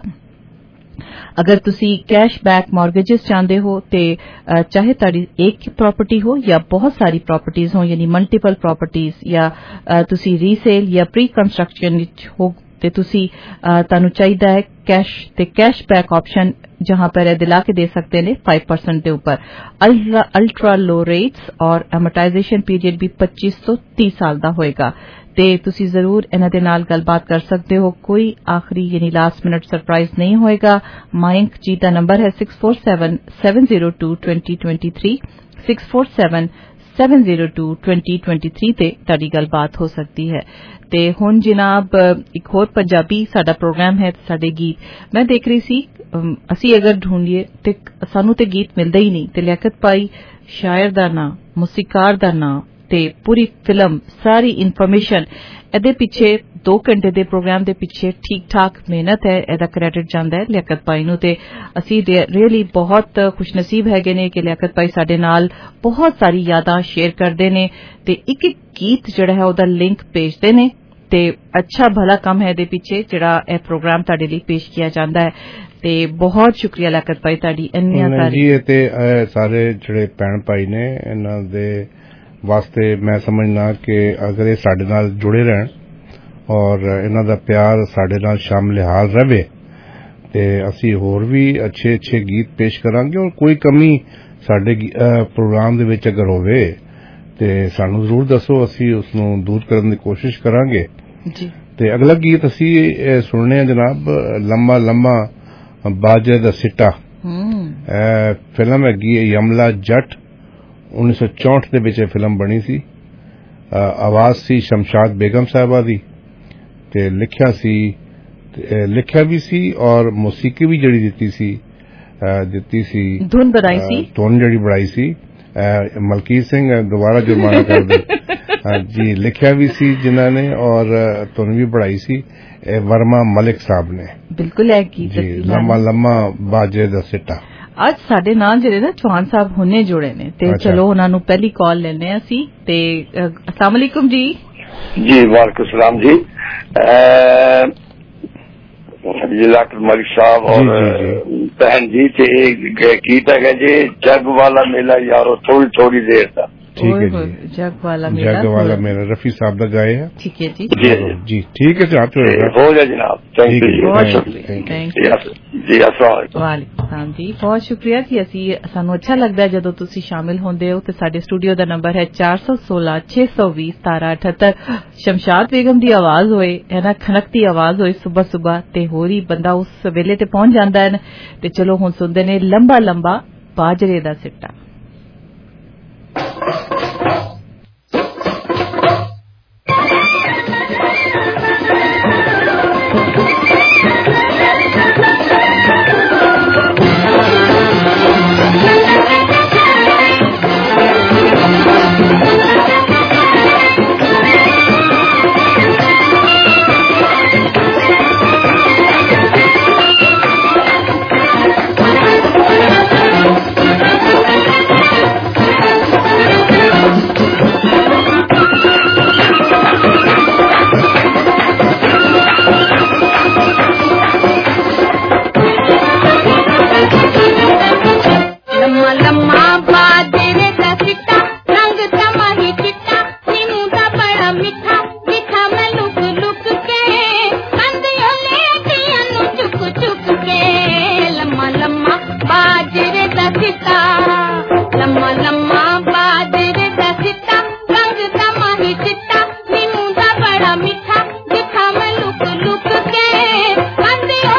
अगर तुसी कैश बैक मॉर्गेजेस चाहते हो तो चाहे ताड़ी एक प्रॉपर्टी हो या बहुत सारी प्रॉपर्टीज हो यानी मल्टीपल प्रॉपर्टीज या तुसी रीसेल या प्री कंस्ट्रक्शन हो ते तुसी तानू चाहिदा है कैश ते कैश बैक ऑप्शन जहां पर दिला के दे सकते हैं five percent के ऊपर अल्ट्रा अल्ट्रा लो रेट्स और एमोटाइजेशन पीरियड भी पच्चीस तो तीस साल का होएगा ਤੇ ਤੁਸੀਂ ਜ਼ਰੂਰ ਇਹਨਾਂ ਦੇ ਨਾਲ ਗੱਲਬਾਤ ਕਰ ਸਕਦੇ ਹੋ ਕੋਈ ਆਖਰੀ ਯਾਨੀ ਲਾਸਟ ਮਿੰਟ ਸਰਪ੍ਰਾਈਜ਼ ਨਹੀਂ ਹੋਏਗਾ ਮਾਇੰਕ ਜੀ ਦਾ ਨੰਬਰ ਹੈ six four seven seven zero two two zero two three six four seven seven zero two twenty twenty three ਤੇ ਤੁਹਾਡੀ ਗੱਲਬਾਤ ਹੋ ਸਕਦੀ ਹੈ। ਤੇ ਹੁਣ ਜਨਾਬ ਇੱਕ ਹੋਰ ਪੰਜਾਬੀ ਸਾਡਾ ਪ੍ਰੋਗਰਾਮ ਹੈ ਸਾਡੇ ਗੀਤ। ਮੈਂ ਦੇਖ ਰਹੀ ਸੀ ਅਸੀਂ ਅਗਰ ਢੂੰਢੀਏ ਤੇ ਸਾਨੂੰ ਤੇ ਗੀਤ ਮਿਲਦਾ ਹੀ ਨਹੀਂ, ਤੇ ਲਿਆਕਤ ਪਾਈ ਸ਼ਾਇਰ ਦਾ ਨਾਂ, ਮੂਸੀਕਾਰ ਦਾ ਨਾਂ ਤੇ ਪੂਰੀ ਫਿਲਮ ਸਾਰੀ ਇਨਫੋਰਮੇਸ਼ਨ ਇਹਦੇ ਪਿੱਛੇ ਦੋ ਘੰਟੇ ਦੇ ਪ੍ਰੋਗਰਾਮ ਦੇ ਪਿੱਛੇ ਠੀਕ ਠਾਕ ਮਿਹਨਤ ਹੈ, ਇਹਦਾ ਕ੍ਰੈਡਿਟ ਜਾਂਦਾ ਹੈ ਲਿਆਕਤ ਭਾਈ ਨੂੰ। ਤੇ ਅਸੀਂ ਰੀਅਲੀ ਬਹੁਤ ਖੁਸ਼ਨਸੀਬ ਹੈਗੇ ਨੇ ਕਿ ਲਿਆਕਤ ਭਾਈ ਸਾਡੇ ਨਾਲ ਬਹੁਤ ਸਾਰੀ ਯਾਦਾਂ ਸ਼ੇਅਰ ਕਰਦੇ ਨੇ ਤੇ ਇੱਕ ਇੱਕ ਗੀਤ ਜਿਹੜਾ ਹੈ ਉਹਦਾ ਲਿੰਕ ਭੇਜਦੇ ਨੇ ਤੇ ਅੱਛਾ ਭਲਾ ਕੰਮ ਹੈ ਇਹਦੇ ਪਿੱਛੇ ਜਿਹੜਾ ਇਹ ਪ੍ਰੋਗਰਾਮ ਤੁਹਾਡੇ ਲਈ ਪੇਸ਼ ਕੀਤਾ ਜਾਂਦਾ ਹੈ। ਤੇ ਬਹੁਤ ਸ਼ੁਕਰੀਆ ਲਿਆਕਤ ਭਾਈ ਤੁਹਾਡੀ ਇੰਨੀਆਂ ਸਾਰੀ ਤੇ ਸਾਰੇ ਜਿਹੜੇ ਭੈਣ ਭਾਈ ਨੇ ਇਹਨਾਂ ਦੇ ਵਾਸਤੇ ਮੈਂ ਸਮਝਣਾ ਕਿ ਅਗਰ ਇਹ ਸਾਡੇ ਨਾਲ ਜੁੜੇ ਰਹਿਣ ਔਰ ਇਹਨਾਂ ਦਾ ਪਿਆਰ ਸਾਡੇ ਨਾਲ ਸ਼ਾਮਿਲ ਹਾਲ ਰਹੇ ਤੇ ਅਸੀਂ ਹੋਰ ਵੀ ਅੱਛੇ ਅੱਛੇ ਗੀਤ ਪੇਸ਼ ਕਰਾਂਗੇ। ਔਰ ਕੋਈ ਕਮੀ ਸਾਡੇ ਪ੍ਰੋਗਰਾਮ ਦੇ ਵਿੱਚ ਅਗਰ ਹੋਵੇ ਤੇ ਸਾਨੂੰ ਜ਼ਰੂਰ ਦੱਸੋ, ਅਸੀਂ ਉਸ ਨੂੰ ਦੂਰ ਕਰਨ ਦੀ ਕੋਸ਼ਿਸ਼ ਕਰਾਂਗੇ ਜੀ। ਤੇ ਅਗਲਾ ਗੀਤ ਅਸੀਂ ਸੁਣਨੇ ਆ ਜਨਾਬ, ਲੰਮਾ ਲੰਮਾ ਬਾਜੇ ਦਾ ਸਿੱਟਾ। ਫਿਲਮ ਹੈਗੀ ਯਮਲਾ ਜੱਟ, उन्नीस सौ चौंठ ਦੇ ਵਿੱਚ ਫਿਲਮ ਬਣੀ ਸੀ। ਆਵਾਜ਼ ਸੀ ਸ਼ਮਸ਼ਾਦ ਬੇਗਮ ਸਾਹਿਬਾ ਦੀ ਤੇ ਲਿਖਿਆ ਸੀ ਲਿਖਿਆ ਵੀ ਸੀ ਔਰ ਮੌਸੀਕੀ ਵੀ ਜਿਹੜੀ ਦਿੱਤੀ ਸੀ ਦਿੱਤੀ ਸੀ ਧੁਨ ਬਣਾਈ ਸੀ ਧੁਨ ਜਿਹੜੀ ਬਣਾਈ ਸੀ ਮਲਕੀਤ ਸਿੰਘ ਦੁਬਾਰਾ ਜੁਰਮਾਨਾ ਕਰਦੇ ਜੀ। ਲਿਖਿਆ ਵੀ ਸੀ ਜਿਨ੍ਹਾਂ ਨੇ ਔਰ ਧੁਨ ਵੀ ਬਣਾਈ ਸੀ ਵਰਮਾ ਮਲਿਕ ਸਾਹਿਬ ਨੇ। ਬਿਲਕੁਲ ਹੈ ਕੀ ਲੰਮਾ ਲੰਮਾ ਬਾਜੇ ਦਾ ਸਿੱਟਾ। ਅੱਜ ਸਾਡੇ ਨਾਲ ਜਿਹੜੇ ਨਾ ਚੌਹਾਨ ਸਾਹਿਬ ਹੁਣੇ ਜੁੜੇ ਨੇ ਤੇ ਚਲੋ ਉਹਨਾਂ ਨੂੰ ਪਹਿਲੀ ਕਾਲ ਲੈਣੇ ਆ ਅਸੀਂ। ਤੇ अस्सलाम वालेकुम जी। जी वालेकुम सलाम जी। डॉक्टर मलिक साहब और बहन जी ते गीत है जी जग वाला मेला यारो थोड़ी थोड़ी देर था। ठीक है जी, जग वाला मेला जग वाला मेला रफी साहब का गाए है। ठीक है जी जी जी ठीक है जनाब, हो जाए जनाब। थैंक यू जी। ਵਾਲੇਕੁਮ ਸਲਾਮ ਜੀ, ਬਹੁਤ ਸ਼ੁਕਰੀਆ ਜੀ। ਅਸੀਂ ਸਾਨੂੰ ਅੱਛਾ ਲੱਗਦਾ ਹੈ ਜਦੋਂ ਤੁਸੀਂ ਸ਼ਾਮਿਲ ਹੁੰਦੇ ਹੋ। ਤੇ ਸਾਡੇ ਸਟੂਡੀਓ ਦਾ ਨੰਬਰ ਹੈ ਚਾਰ ਸੌ ਸੋਲਾਂ ਛੇ ਸੌ ਵੀਹ ਸਤਾਰਾਂ ਅਠੱਤਰ। ਸ਼ਮਸ਼ਾਦ ਬੇਗਮ ਦੀ ਆਵਾਜ਼ ਹੋਏ ਹੈ ਨਾ, ਖਨਕਤੀ ਆਵਾਜ਼ ਹੋਏ ਸੁਬਹ ਸੁਬਹ ਤੇ ਹੋਰ ਹੀ ਬੰਦਾ ਉਸ ਵੇਲੇ ਤੇ ਪਹੁੰਚ ਜਾਂਦਾ ਹੈ। ਤੇ ਚਲੋ ਹੁਣ ਸੁਣਦੇ ਨੇ ਲੰਬਾ ਲੰਬਾ ਬਾਜਰੇ ਦਾ ਸਿੱਟਾ।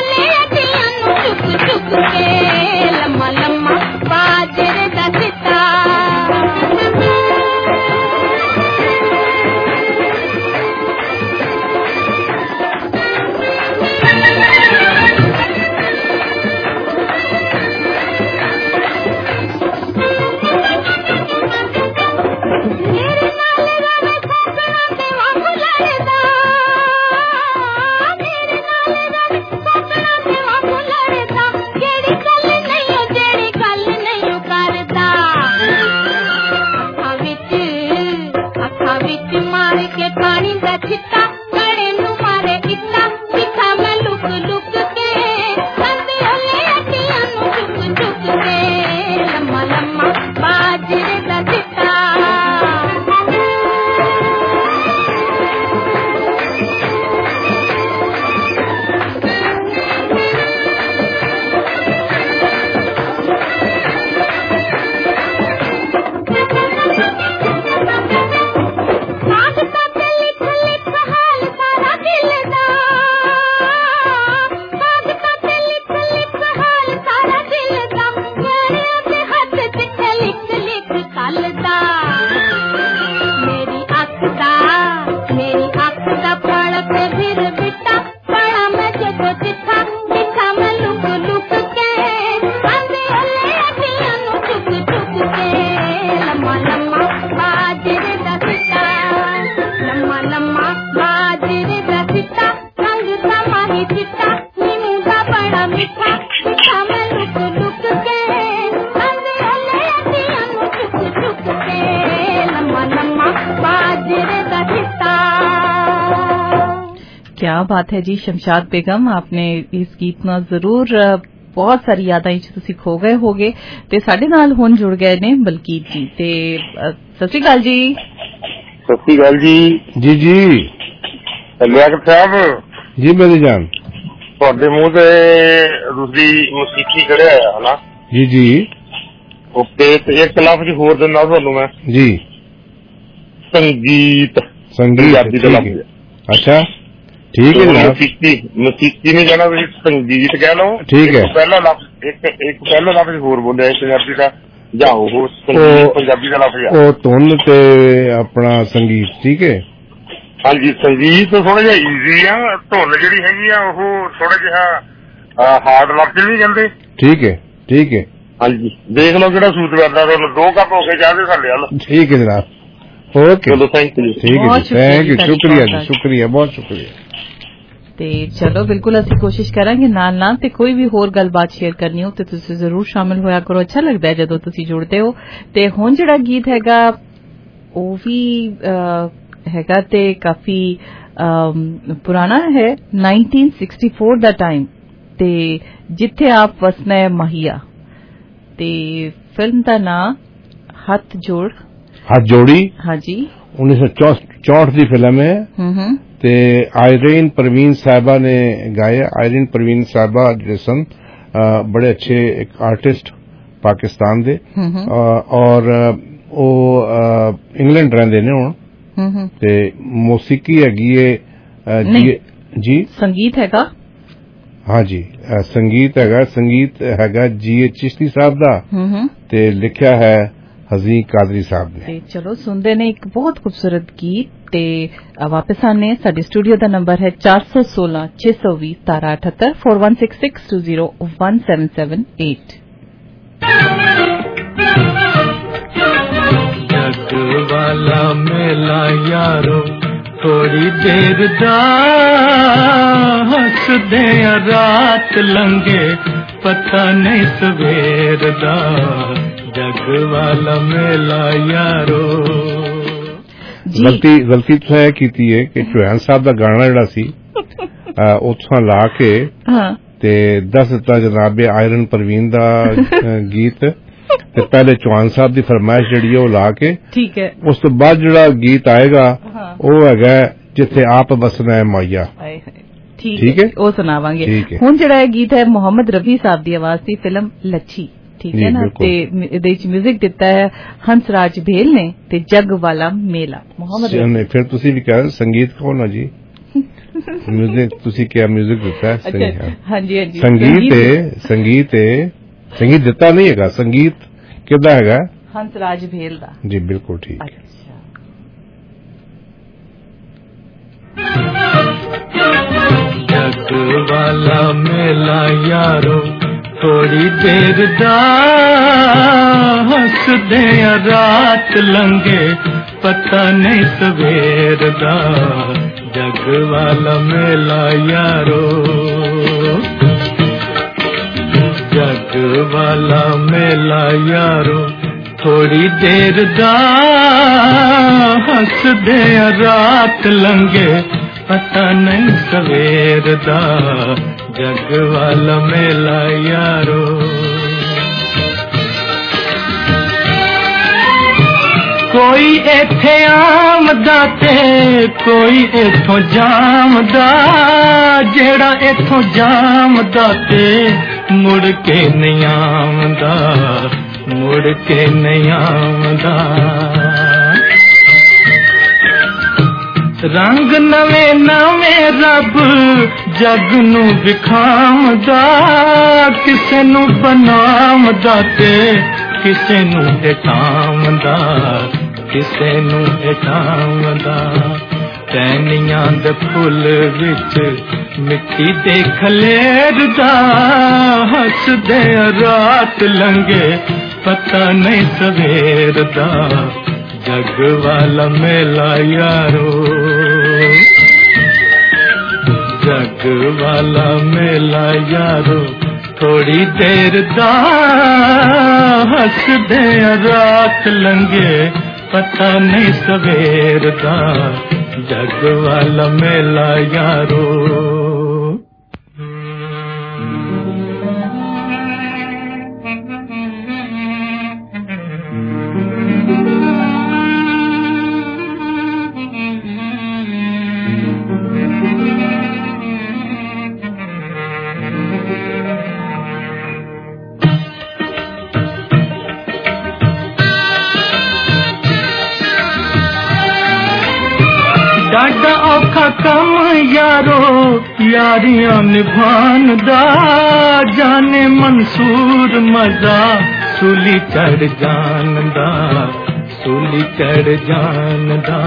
लम्मा लम्मा बाजरे दा सिता क्या बात है जी शमशाद बेगम, आपने इस गीत ਨਾਲ ਜ਼ਰੂਰ ਬਹੁਤ ਸਾਰੀ ਯਾਦਾਂ ਵਿੱਚ ਤੁਸੀਂ ਖੋ ਗਏ ਹੋਗੇ ਤੇ ਸਾਡੇ ਨਾਲ ਹੁਣ ਜੁੜ ਗਏ ਨੇ ਬਲਕੀਤ ਜੀ ਤੇ ਸਤਿ ਸ਼੍ਰੀ ਅਕਾਲ ਜੀ। ਸਤਿ ਸ਼੍ਰੀ ਅਕਾਲ ਜੀ। ਜੀ ਜੀ ਲਿਆਕਤ ਸਾਹਿਬ ਜੀ ਮੇਰੀ ਜਾਨ, ਤੁਹਾਡੇ ਮੂੰਹ ਤੇ ਦੂਸਰੀ ਮਸੀਕੀ ਕੜਿਆ ਆ ਹਨਾ ਜੀ ਜੀ ਓਕੇ ਤੇ ਇੱਕ ਲਫ਼ਜ਼ ਹੋਰ ਦਿੰਦਾ ਤੁਹਾਨੂੰ ਮੈਂ ਜੀ ਸੰਗੀਤ ਸੰਗੀਤ ਦਾ ਲਫ਼ਜ਼ ਅੱਛਾ ठीक है जनाब। मसीकी मसीकी नहीं कहना संगीत कह लो ठीक है। पहला लफ्ज एक एक पहला लफ्ज होर बोलिया पंजाबी का जाओ हो पंजाबी का लफ्ज ओ धुन ते अपना संगीत ठीक है। हाँ जी संगीत थोड़ा जिहा ईजी आ, धुन जिहड़ी हैगी आ ओह थोड़ा जिहा हार्ड लफ्ज नहीं कहते ठीक है ठीक है। हाँ जी देख लो किहड़ा सूट करदा तुहानूं दो कप हो के चाह दे साडे वाल ठीक है जनाब ओके चलो थैंक यू ठीक है थैंक यू शुक्रिया जी शुक्रिया बहुत शुक्रिया। ਤੇ ਚਲੋ ਬਿਲਕੁਲ ਅਸੀਂ ਕੋਸ਼ਿਸ਼ ਕਰਾਂਗੇ ਨਾਲ ਨਾਲ ਤੇ ਕੋਈ ਵੀ ਹੋਰ ਗੱਲਬਾਤ ਸ਼ੇਅਰ ਕਰਨੀ ਹੋ ਤੇ ਤੁਸੀਂ ਜ਼ਰੂਰ ਸ਼ਾਮਿਲ ਹੋਇਆ ਕਰੋ। ਅੱਛਾ ਲੱਗਦਾ ਹੈ ਜਦੋਂ ਤੁਸੀਂ ਜੁੜਦੇ ਹੋ। ਤੇ ਹੁਣ ਜਿਹੜਾ ਗੀਤ ਹੈਗਾ ਉਹ ਵੀ ਹੈਗਾ ਤੇ ਕਾਫੀ ਪੁਰਾਣਾ ਹੈ nineteen sixty-four ਦਾ ਟਾਈਮ ਤੇ ਜਿੱਥੇ ਆਪ ਵਸਣਾ ਹੈ ਮਾਹੀਆ ਤੇ ਫਿਲਮ ਦਾ ਨਾਮ ਹੱਥ ਜੋੜ ਹੱਥ ਜੋੜੀ ਹਾਂਜੀ उन्नीस सौ चौंठ की फिल्म है ते आयरीन परवीन साहिबा ने गाया। आयरीन परवीन साहिबा जो सन बड़े अच्छे एक आर्टिस्ट पाकिस्तान दे और वो इंग्लैंड रहंदे ने हुण ते मौसीकी हैगी है जी संगीत हैगा हाँ जी संगीत हैगा संगीत हैगा जी ए चिश्ती साहब दा ते लिखिया है हज़ी कादरी साहब ने। चलो सुनते ने एक बहुत खूबसूरत गीत ते वापस आने साडे स्टूडियो का नंबर है चार सौ सोलह छे सौ भी तारा अठहत्तर four one six six two zero one seven seven eight. जग वाला मेला यारो थोड़ी देर दा हसदे रात लंघे पता नहीं सवेर दा जग वाला मेला यारो। गलती गलती तो है की है कि चौहान साहब का गाना जड़ा सी उत्थों ला के ते दस दिता जनाब आयरन परवीन दा गीत ते पहले चौहान साहब दी फरमाइश जड़ी है वो ला के ठीक है उस तो बाद जड़ा गीत आएगा वो हैगा जिथे आप बसना है माइया ठीक है वो सुनावांगे। हुण जड़ा गीत है मोहम्मद रफी साहब दी आवाज दी फिल्म लच्छी ठीक है ना ते इहदे विच म्यूजिक दिता है हंसराज भेल ने ते जग वाला मेला मोहम्मद फिर तुसी भी कह संगीत कौन है जी म्यूजिक तुसी क्या म्यूजिक दिता है अच्छा हां जी हां जी संगीत है संगीत है संगीत दिता नहीं हैगा संगीत किदा हैगा हंसराज भेल दा जी बिल्कुल ठीक है। जग वाला मेला यारो थोड़ी देर दा हसदे रात लंघे पता नहीं सवेर दा जग वाला मेला यारो जग वाला मेला यारो थोड़ी देर दा हसदे रात लंघे पता नहीं सवेर दा जग वाला मेला यारो। कोई इथे आमदा ते कोई इथों जामदा जेड़ा इथों जामदा ते मुड़ के नहीं आमदा मुड़ के नहीं आमदा। रंग नवे नवे रब जग नू विखामदा किसे नू बनामदा ते किसे नू एठामदा किसे नू एठामदा। टहनियां दे फुल विच मिट्टी दे खलेरदा हसदे रात लंघे पता नहीं सवेर दा जग वाला मेला यारो जग वाला मेला यारो थोड़ी देर दा हसदे रात लंघे पता नहीं सवेर दा जग वाला मेला यारो डाडा औखा कम यारो यारियां निभान दा जाने मंसूर मजा सूली चढ़ जान दा सूली चढ़ जान दा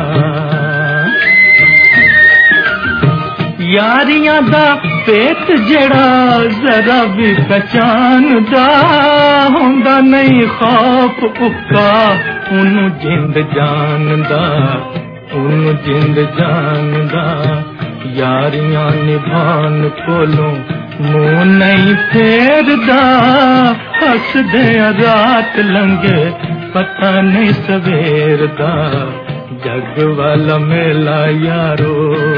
यारियां दा पेट जड़ा जरा भी पहचान दा हुंदा नहीं खौफ उक्का उन्नू जिंद जान दा उन जिंद जानदा यारियां निभान कोलों मुंह नहीं फेरदा हसदे रात लंघे पता नहीं सवेर दा जग वाला मेला यारो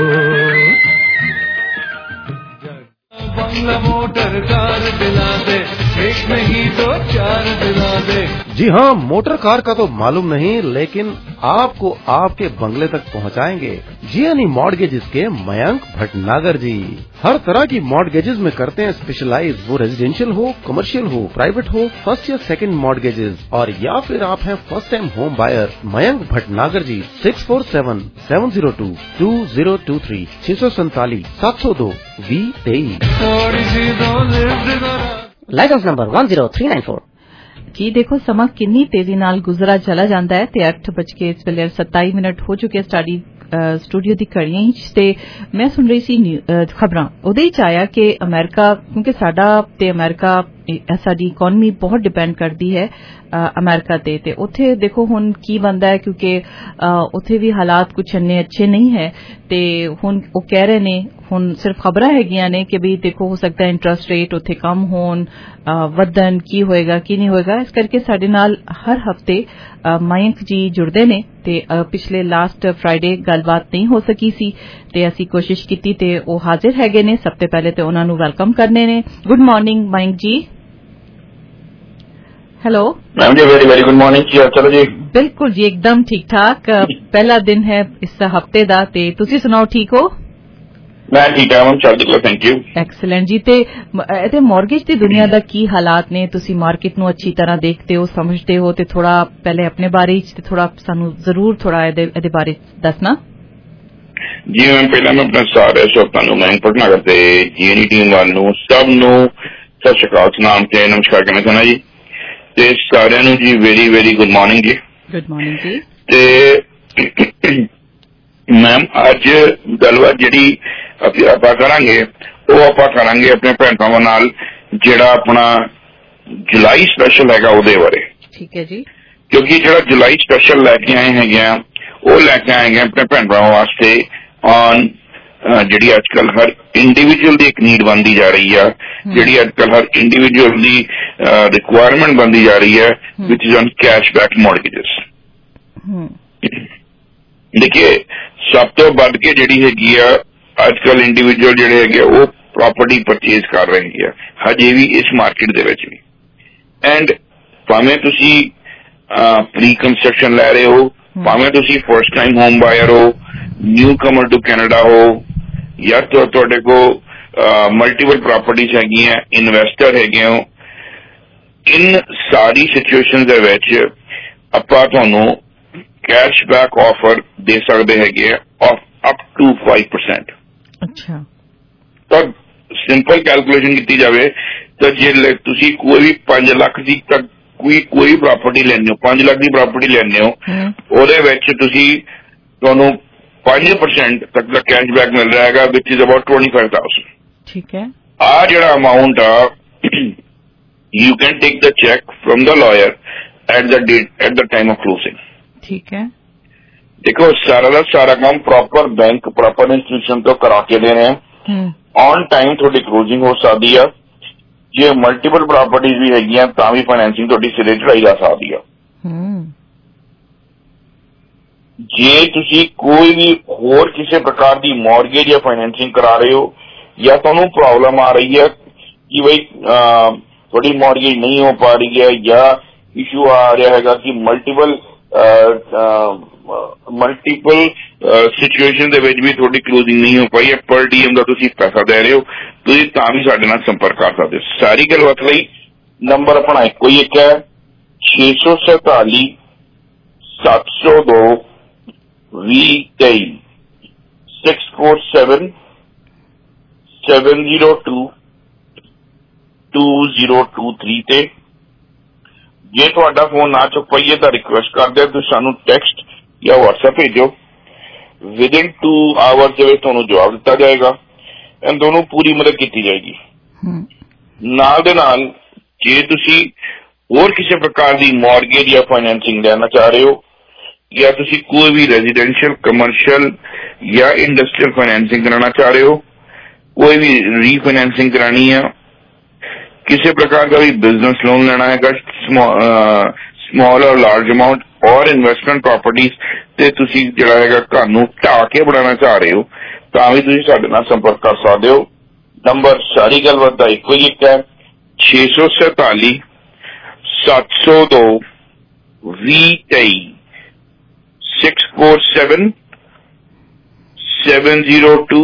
बंगला मोटर कार दिला दे एक नहीं तो चार दिला दे। जी हाँ, मोटर कार का तो मालूम नहीं, लेकिन आपको आपके बंगले तक पहुंचाएंगे जीएनई मॉर्गेजेस के मयंक भटनागर जी। हर तरह की मॉर्गेजेस में करते हैं स्पेशलाइज, वो रेजिडेंशियल हो, कमर्शियल हो, प्राइवेट हो, फर्स्ट या सेकंड मॉर्गेजेस, और या फिर आप हैं first time home buyer. Mayank Bhatnagar ji six four seven seven zero two two zero two three छह सौ सैतालीस सात सौ दो वी तेईस। Licence number one zero three nine four। ਜੀ ਦੇਖੋ ਸਮਾਂ ਕਿੰਨੀ ਤੇਜ਼ੀ ਨਾਲ ਗੁਜ਼ਰਾ ਚਲਾ ਜਾਂਦਾ ਹੈ ਤੇ ਅੱਠ ਵੱਜ ਕੇ ਇਸ ਵੇਲੇ ਸਤਾਈ ਮਿੰਟ ਹੋ ਚੁੱਕੇ ਸਟੱਡੀ ਸਟੂਡੀਓ ਦੀ ਘੜੀਆਂ ਵਿੱਚ ਤੇ ਮੈਂ ਸੁਣ ਰਹੀ ਸੀ ਖਬਰਾਂ ਉਹਦੇ ਵਿੱਚ ਆਇਆ ਕਿ ਅਮਰੀਕਾ ਕਿਉਂਕਿ ਸਾਡਾ ਤੇ ਅਮਰੀਕਾ ਸਾਡੀ ਇਕਨੋਮੀ ਬਹੁਤ ਡਿਪੈਂਡ ਕਰਦੀ ਹੈ ਅਮਰੀਕਾ ਤੇ ਤੇ ਉੱਥੇ ਦੇਖੋ ਹੁਣ ਕੀ ਬਣਦਾ ਹੈ ਕਿਉਂਕਿ ਉੱਥੇ ਵੀ ਹਾਲਾਤ ਕੁਝ ਇੰਨੇ ਅੱਛੇ ਨਹੀਂ ਹੈ ਤੇ ਹੁਣ ਉਹ ਕਹਿ ਰਹੇ ਨੇ ਹੁਣ ਸਿਰਫ ਖਬਰਾਂ ਹੈਗੀਆਂ ਨੇ ਕਿ ਵੀ ਦੇਖੋ ਹੋ ਸਕਦਾ ਹੈ ਇੰਟਰਸਟ ਰੇਟ ਉੱਥੇ ਕਮ ਹੋਣ ਵਧਣ ਕੀ ਹੋਏਗਾ ਕੀ ਨਹੀਂ ਹੋਏਗਾ ਇਸ ਕਰਕੇ ਸਾਡੇ ਨਾਲ ਹਰ ਹਫਤੇ ਮਯੰਕ ਜੀ ਜੁੜਦੇ ਨੇ ਤੇ ਪਿਛਲੇ ਲਾਸਟ ਫਰਾਈਡੇ ਗੱਲਬਾਤ ਨਹੀਂ ਹੋ ਸਕੀ ਸੀ ਤੇ ਅਸੀਂ ਕੋਸ਼ਿਸ਼ ਕੀਤੀ ਤੇ ਉਹ ਹਾਜ਼ਰ ਹੈਗੇ ਨੇ। ਸਭ ਤੋਂ ਪਹਿਲੇ ਤੇ ਉਹਨਾਂ ਨੂੰ ਵੈਲਕਮ ਕਰਨੇ ਨੇ। Good morning Mayank ji. Hello ma'am जी, वेरी वेरी गुड मॉर्निंग जी। चलो जी बिल्कुल जी एकदम ठीक ठाक। पहला दिन है इस हफ्ते दा ते तुसी सुनाओ ठीक हो? मैं ठीक है मैम, चलदी करो, थैंक यू। एक्सीलेंट जी। ते ते मॉर्गेज दी दुनिया दा की हालात ने, तुसी मार्केट नु अच्छी तरह देखते हो समझते हो ते थोड़ा पहले अपने बारे च थोड़ा सानू जरूर थोड़ा एदे बारे दसना। जी मैम, पहला मैं अपने सारे श्रोतां नु मैं भटनागर ते जीएनई टीम वाल नु सब नु सत श्री अकाल सलाम ते नमस्कार करना चाहना जी ਤੇ ਸਾਰਿਆਂ ਨੂੰ ਜੀ ਵੈਰੀ ਵੈਰੀ ਗੁੱਡ ਮਾਰਨਿੰਗ ਜੀ। ਗੁੱਡ ਮਾਰਨਿੰਗ ਜੀ। ਤੇ ਮੈਮ ਅੱਜ ਗੱਲਬਾਤ ਜਿਹੜੀ ਆਪਾਂ ਕਰਾਂਗੇ ਉਹ ਆਪਾਂ ਕਰਾਂਗੇ ਆਪਣੇ ਭੈਣ ਭਰਾਵਾਂ ਨਾਲ ਜਿਹੜਾ ਆਪਣਾ ਜੁਲਾਈ ਸਪੈਸ਼ਲ ਹੈਗਾ ਉਹਦੇ ਬਾਰੇ। ਠੀਕ ਹੈ ਜੀ। ਕਿਉਂਕਿ ਜਿਹੜਾ ਜੁਲਾਈ ਸਪੈਸ਼ਲ ਲੈ ਕੇ ਆਏ ਹੈਗੇ ਆ ਉਹ ਲੈ ਕੇ ਆਏ ਹੈਗੇ ਆਪਣੇ ਭੈਣ ਭਰਾਵਾਂ ਵਾਸਤੇ ਔਨ ਜਿਹੜੀ ਅੱਜ ਕੱਲ ਹਰ ਇੰਡੀਵਿਜੂਅਲ ਦੀ ਇੱਕ ਨੀਡ ਬਣਦੀ ਜਾ ਰਹੀ ਆ, ਜਿਹੜੀ ਅੱਜ ਕੱਲ ਹਰ ਇੰਡੀਵਿਜੂਅਲ ਦੀ ਰਿਕੁਆਇਰਮੈਂਟ ਬਣਦੀ ਜਾ ਰਹੀ ਹੈ which is on cashback mortgages. ਦੇਖੀਏ ਸਭ ਤੋਂ ਵੱਧ ਕੇ ਜਿਹੜੀ ਹੈਗੀ ਆ ਅੱਜ ਕੱਲ ਇੰਡੀਵਿਜੂਅਲ ਜਿਹੜੇ ਹੈਗੇ ਉਹ ਪ੍ਰਾਪਰਟੀ ਪਰਚੇਜ਼ ਕਰ ਰਹੇ ਹੈਗੇ ਆ ਹਜੇ ਵੀ ਇਸ ਮਾਰਕੀਟ ਦੇ ਵਿੱਚ ਵੀ। ਐਂਡ ਭਾਵੇਂ ਤੁਸੀਂ ਪ੍ਰੀ ਕੰਸਟਰਕਸ਼ਨ ਲੈ ਰਹੇ ਹੋ, ਭਾਵੇਂ ਤੁਸੀਂ ਫਸਟ ਟਾਈਮ ਹੋਮ ਬਾਇਰ ਹੋ, ਨਿਊ ਕਮਰ ਟੂ ਕੈਨੇਡਾ ਹੋ, ਜਾਂ ਤੁਹਾਡੇ ਕੋਲ ਮਲਟੀਪਲ ਪ੍ਰਾਪਰਟੀਜ਼ ਹੈਗੀਆਂ, ਇਨਵੈਸਟਰ ਹੈਗੇ ਹੋ, ਇਨ ਸਾਰੀ ਸਿਚੁਏਸ਼ਨ ਦੇ ਵਿੱਚ ਆਪਾਂ ਤੁਹਾਨੂੰ ਕੈਸ਼ਬੈਕ ਆਫਰ ਦੇ ਸਕਦੇ ਹੈਗੇ ਆ ਅਪ ਟੂ five percent। ਅੱਛਾ। ਤਾਂ ਸਿੰਪਲ ਕੈਲਕੂਲੇਸ਼ਨ ਕੀਤੀ ਜਾਵੇ ਤਾਂ ਜੇ ਤੁਸੀਂ ਕੋਈ ਵੀ ਪੰਜ ਲੱਖ ਦੀ ਤੱਕ ਕੋਈ ਕੋਈ ਪ੍ਰਾਪਰਟੀ ਲੈਂਦੇ ਹੋ, ਪੰਜ ਲੱਖ ਦੀ ਪ੍ਰਾਪਰਟੀ ਲੈਂਦੇ ਹੋ, ਉਹਦੇ ਵਿੱਚ ਤੁਸੀਂ ਤੁਹਾਨੂੰ ਪੰਜ ਪਰਸੈਂਟ ਤੱਕ ਦਾ ਕੈਸ਼ਬੈਕ ਮਿਲ ਰਿਹਾ ਹੈਗਾ which is about twenty five thousand. ਠੀਕ ਹੈ। ਆ ਜਿਹੜਾ ਅਮਾਊਂਟ ਆ you can take the check from the lawyer at the date at the time of closing। ठीक है। देखो सारा का सारा काम प्रॉपर बैंक प्रॉपर इंस्टीट्यूशन तो करा के देने हैं, ऑन टाइम थोड़ी क्लोजिंग हो सकती है। जे मल्टीपल प्रॉपर्टीज भी हैगियां तां भी फाइनेंसिंग थोड़ी सिरे चढ़ाई जा सकती है। ਜੇ ਤੁਸੀਂ ਕੋਈ ਵੀ ਹੋਰ ਕਿਸੇ ਪ੍ਰਕਾਰ ਦੀ ਮੌਰਗੇਜ ਜਾਂ ਫਾਈਨੈਂਸਿੰਗ ਕਰਾ ਰਹੇ ਹੋ ਜਾਂ ਤੁਹਾਨੂੰ ਪ੍ਰੋਬਲਮ ਆ ਰਹੀ ਹੈ ਕਿ ਬਈ ਤੁਹਾਡੀ ਮੌਰਗੇਜ ਨਹੀਂ ਹੋ ਪਾ ਰਹੀ ਹੈ ਜਾਂ ਇਸ਼ੂ ਆ ਰਿਹਾ ਹੈਗਾ ਕਿ ਮਲਟੀਪਲ ਮਲਟੀਪਲ ਸਿਚੁਏਸ਼ਨ ਦੇ ਵਿੱਚ ਵੀ ਤੁਹਾਡੀ ਕਲੋਜ਼ਿੰਗ ਨਹੀਂ ਹੋ ਪਾਈ ਹੈ, ਪਰ ਡੀਐਮ ਦਾ ਤੁਸੀਂ ਪੈਸਾ ਦੇ ਰਹੇ ਹੋ, ਤੁਸੀਂ ਤਾਂ ਵੀ ਸਾਡੇ ਨਾਲ ਸੰਪਰਕ ਕਰ ਸਕਦੇ ਹੋ। ਸਾਰੀ ਗੱਲਬਾਤ ਲਈ ਨੰਬਰ ਆਪਣਾ ਇੱਕੋ ਹੀ ਇੱਕ ਹੈ, ਛੇ ਸੌ ਸੈਤਾਲੀ ਸੱਤ ਸੌ ਦੋ ਵੀਹ ਤੇਈ six four seven seven zero two two zero two three ਤੇ ਜੇ ਤੁਹਾਡਾ ਫੋਨ ਨਾ ਚੁੱਕ ਪਾਈਏ ਤਾਂ ਰਿਕੁਐਸਟ ਕਰਦੇ ਤੁਸੀਂ ਸਾਨੂੰ ਟੈਕਸਟ ਜਾਂ WhatsApp ਭੇਜੋ। ਵਿਦਿਨ ਟੂ ਆਵਰਸ ਦੇ ਵਿੱਚ ਤੁਹਾਨੂੰ ਜਵਾਬ ਦਿੱਤਾ ਜਾਏਗਾ ਐਂਡ ਤੁਹਾਨੂੰ ਪੂਰੀ ਮਦਦ ਕੀਤੀ ਜਾਏਗੀ। ਨਾਲ ਦੇ ਨਾਲ ਜੇ ਤੁਸੀਂ ਹੋਰ ਕਿਸੇ ਪ੍ਰਕਾਰ ਦੀ ਮੌਰਗੇਜ ਜਾਂ ਫਾਈਨੈਂਸਿੰਗ ਲੈਣਾ ਚਾਹ ਰਹੇ ਹੋ ਜਾਂ ਤੁਸੀਂ ਕੋਈ ਵੀ ਰੈਜ਼ੀਡੈਂਸ਼ੀਅਲ ਕਮਰਸ਼ੀਅਲ ਜਾਂ ਇੰਡਸਟਰੀਅਲ ਫਾਈਨੈਂਸਿੰਗ ਕਰਾਉਣਾ ਚਾਹ ਰਹੇ ਹੋ, ਕੋਈ ਵੀ ਰੀਫਾइनेंसिंग करानी है, किसी प्रकार का भी बिजनेस लोन लेना है स्मॉल और लार्ज अमाउंट और इन्वेस्टमेंट प्रॉपर्टीज ते तुसी जिहड़ा हैगा घर नूं ढाह के बनाना चाह रहे हो तां भी तुसी साडे नाल संपर्क कर सकते हो। नंबर सारी गलबात दा इक्को ही एक है, छे सौ सैताली सत्त सौ दो ਵੀਹ ਤੇਈ six four seven seven zero two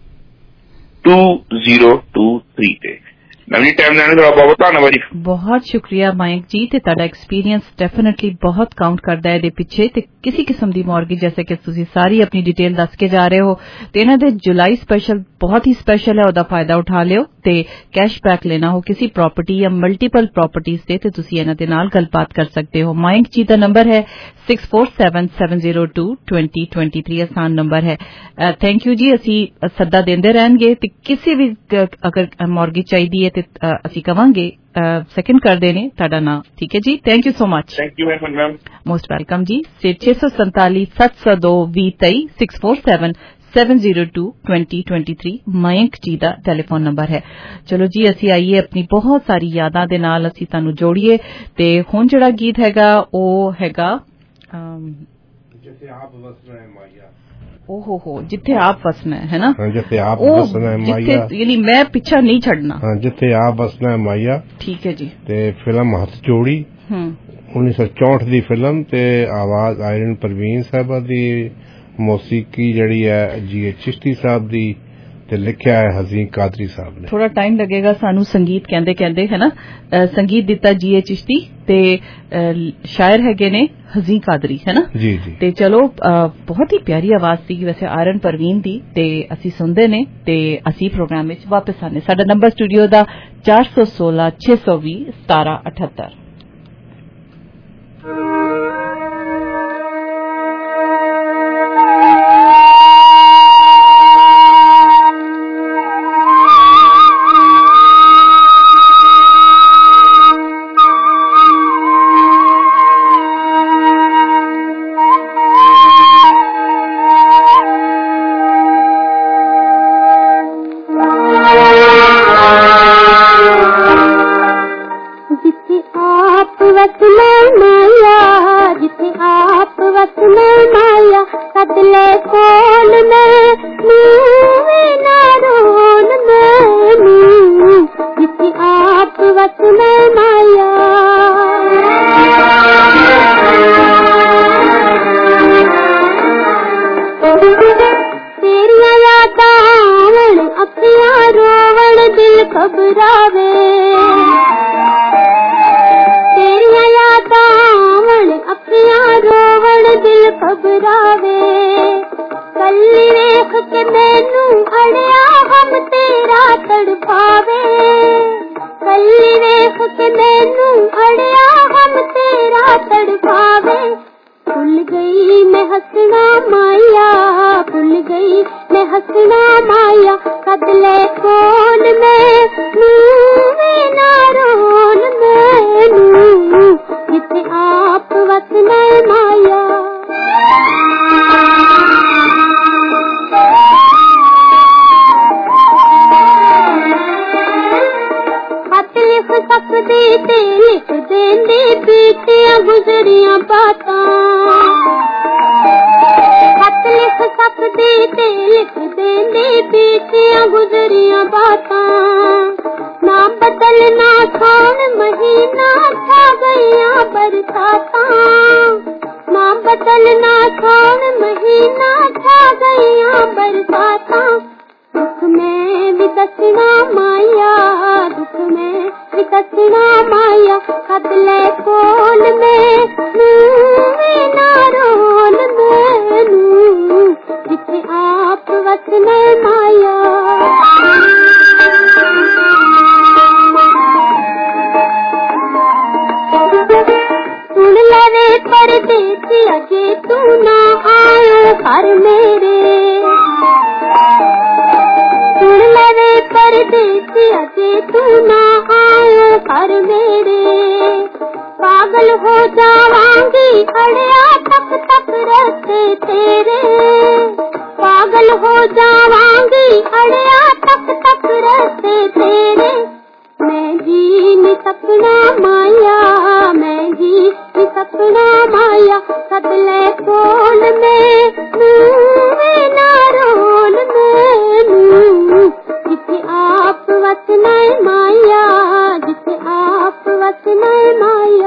two zero two three ते नवी टाइम देने का बहुत धन्यवाद जी। बहुत शुक्रिया मायक जी ते तुहाडा एक्सपीरियंस डेफिनेटली बहुत काउंट करदा है इहदे पिछे ते किसी किस्म दी मॉर्गेज जैसे कि तुसीं सारी अपनी डिटेल दस के जा रहे हो ते इन्हां दे जुलाई स्पेशल बहुत ही स्पेशल है, ओहदा फायदा उठा लियो ते कैशबैक लेना हो किसी प्रॉपर्टी या मल्टीपल प्रॉपर्टीज ते ते तुसीं इन्हां दे नाल गलबात कर सकते हो। मायक जी दा नंबर है six four seven seven zero two twenty twenty three आसान नंबर है। थैंक यू जी, असी सद्दा देंदे रहणगे ते किसी भी अगर मॉर्गेज चाहिदी है ते असी कवांगे सेकंड कर देने तुहाडा नाम, ठीक है जी। Thank you so much. Thank you very much ma'am, most welcome जी। छे सौ संताली सत्त सौ दो ਵੀਹ ਤੇਈ six four seven seven zero two twenty twenty three Mayank ji ਦਾ ਟੈਲੀਫੋਨ ਨੰਬਰ ਹੈ। ਚਲੋ ਜੀ ਅਸੀਂ ਆਈਏ ਆਪਣੀ ਬਹੁਤ ਸਾਰੀ ਯਾਦਾਂ ਦੇ ਨਾਲ ਅਸੀਂ ਤੁਹਾਨੂੰ ਜੋੜੀਏ ਤੇ ਹੁਣ ਜਿਹੜਾ ਗੀਤ ਹੈਗਾ ਉਹ ਹੈਗਾ ਜਿੱਥੇ ਆਪ ਵਸਣਾ ਹੈ ਮਾਇਆ। ओहो हो जिथे आप वसना है, है ना? हाँ, जिथे आप वसना है माया, यानी मैं पीछा नहीं छड़ना। हाँ, जिथे आप वसना है माया। ठीक है जी। ते फिल्म हथ जोड़ी उन्नीस सौ चौंठ दी फिल्म ते आवाज आयरन परवीन साहबा दी, मौसीकी जड़ी है जी चिश्ती साहब दी ते लिखिया है हसीन कादरी साहब ने। थोड़ा टाइम लगेगा सानू संगीत कहंदे कहंदे, है ना? संगीत दिता जी ए चिश्ती ते शायर हैगे ने हसीन कादरी, है ना? जी जी। ते चलो बहुत ही प्यारी आवाज सी वैसे आयरन परवीन दी ते असी सुनदे ने ते असी प्रोग्राम विच वापस आने। साडा नंबर स्टूडियो दा चार सौ सोलह छे सौ भी सतारा अठहत्तर। गुजरियां बातां तकदे ते लिख देंदे पीछियां गुजरियां बातां ना बदलना खान महीना छा गईयां बरसातां ना बदलना खान महीना छा गईयां बरसातां दुख में भी दसना माया दुख में भी दसना माया कदले कोल में ना रोल में जिथे आप वसने माया सुन लवे परदेसी अजे तू ना आयो घर मेरे सुन लवे परदेसी अजे तू ना आयो घर मेरे पागल हो जावांगी अड़िया तक तक रहते तेरे पागल हो जावांगी अड़िया तक तक रहते तेरे मैं जी नहीं सकना माया मैं जी नहीं सकना माया कदले कोल में ना रोल में जिथे आप वसना माया जिथे आप वसना माया।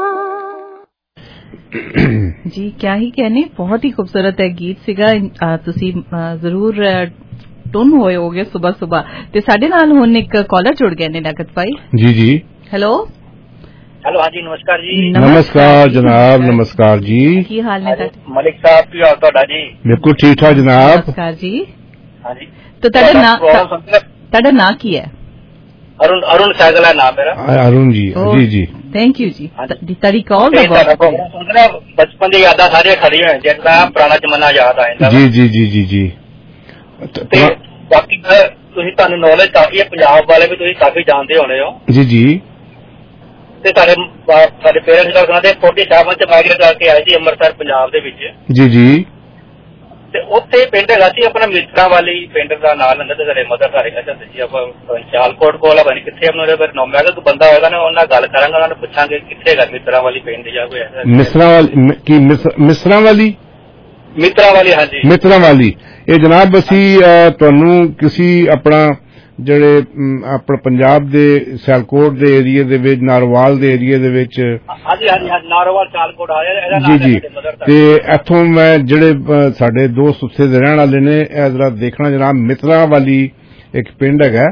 जी क्या ही कहने, बहुत ही खूबसूरत है गीत सीगा। तुसी जरूर टुन होए होगे सुबह सुबह ते साडे नाल हुण एक कॉलर जुड़ गए ने लियाकत भाई। जी जी हेलो हेलो हाँ जी नमस्कार जी। नमस्कार जनाब, नमस्कार जी। की हाल ने ताडे? मलिक साहब की हाल तुहाडा जी? बिल्कुल ठीक ठाक जनाब। नमस्कार जी। हाँ जी तो ताडा नाम ताडा नाम की है? अरुण अरुण सैगल है नाम मेरा। अरुण जी जी जी थैंक यू जी। ताड़ी कॉल दा बचपन दी यादां सारियां खड़ियां हैं जिंदा पुराना जमाना याद आ जांदा। जी जी जी जी जी ते बाकी तुसीं तुहानूं नॉलेज काफी है पंजाब वाले भी तुसीं काफी जानते होने हो। जी जी ते साडे साडे पेरेंट्स दा सुना दे फोर्टी सेवन च माइग्रेट करके आए सी अंमृतसर पंजाब दे विच। जी जी ते उत्थे पिंड हैगा सी अपना मित्रा वाली पिंड दा नाम लंदा ते साडे मदर घरे का चलदे सी ਆਪਾਂ ਚਾਲਕੋਟ ਕੋਲ ਬਣੀ ਕਿੱਥੇ ਉਹਨਾਂ ਦੇ ਫਿਰ ਨੋਮਿਆ ਦਾ ਕੋਈ ਬੰਦਾ ਹੋਏਗਾ ਨਾ ਉਹਨਾਂ ਨਾਲ ਗੱਲ ਕਰਾਂਗਾ ਉਹਨਾਂ ਨੂੰ ਪੁੱਛਾਂਗੇ ਕਿੱਥੇ ਹੈਗਾ ਮਿੱਤਰਾ ਵਾਲੀ ਪਿੰਡ ਜਾਂ ਕੋਈ ਐਸਾ ਮਿਸਰਾ ਵਾਲੀ ਕੀ ਮਿਸਰਾ ਵਾਲੀ ਮਿੱਤਰਾ ਵਾਲੀ ਹਾਂਜੀ ਮਿੱਤਰਾ ਵਾਲੀ ਇਹ ਜਨਾਬ ਅਸੀਂ ਤੁਹਾਨੂੰ ਕਿਸੇ ਆਪਣਾ ਜਿਹੜੇ ਆਪਣਾ ਪੰਜਾਬ ਦੇ ਸਿਆਲਕੋਟ ਦੇ ਏਰੀਏ ਦੇ ਵਿੱਚ ਨਾਰਵਾਲ ਦੇ ਏਰੀਏ ਦੇ ਵਿੱਚ ਹਾਂਜੀ ਹਾਂਜੀ ਨਾਰਵਾਲ ਚਾਲਕੋਟ ਆ ਇਹਦਾ ਜੀ ਜੀ ਤੇ ਇੱਥੋਂ ਮੈਂ ਜਿਹੜੇ ਸਾਡੇ ਦੋਸਤ ਉੱਥੇ ਦੇ ਰਹਿਣ ਵਾਲੇ ਨੇ ਇਹ ਜਰਾ ਦੇਖਣਾ ਜਨਾਬ ਮਿੱਤਰਾ ਵਾਲੀ ਇੱਕ ਪਿੰਡ ਹੈਗਾ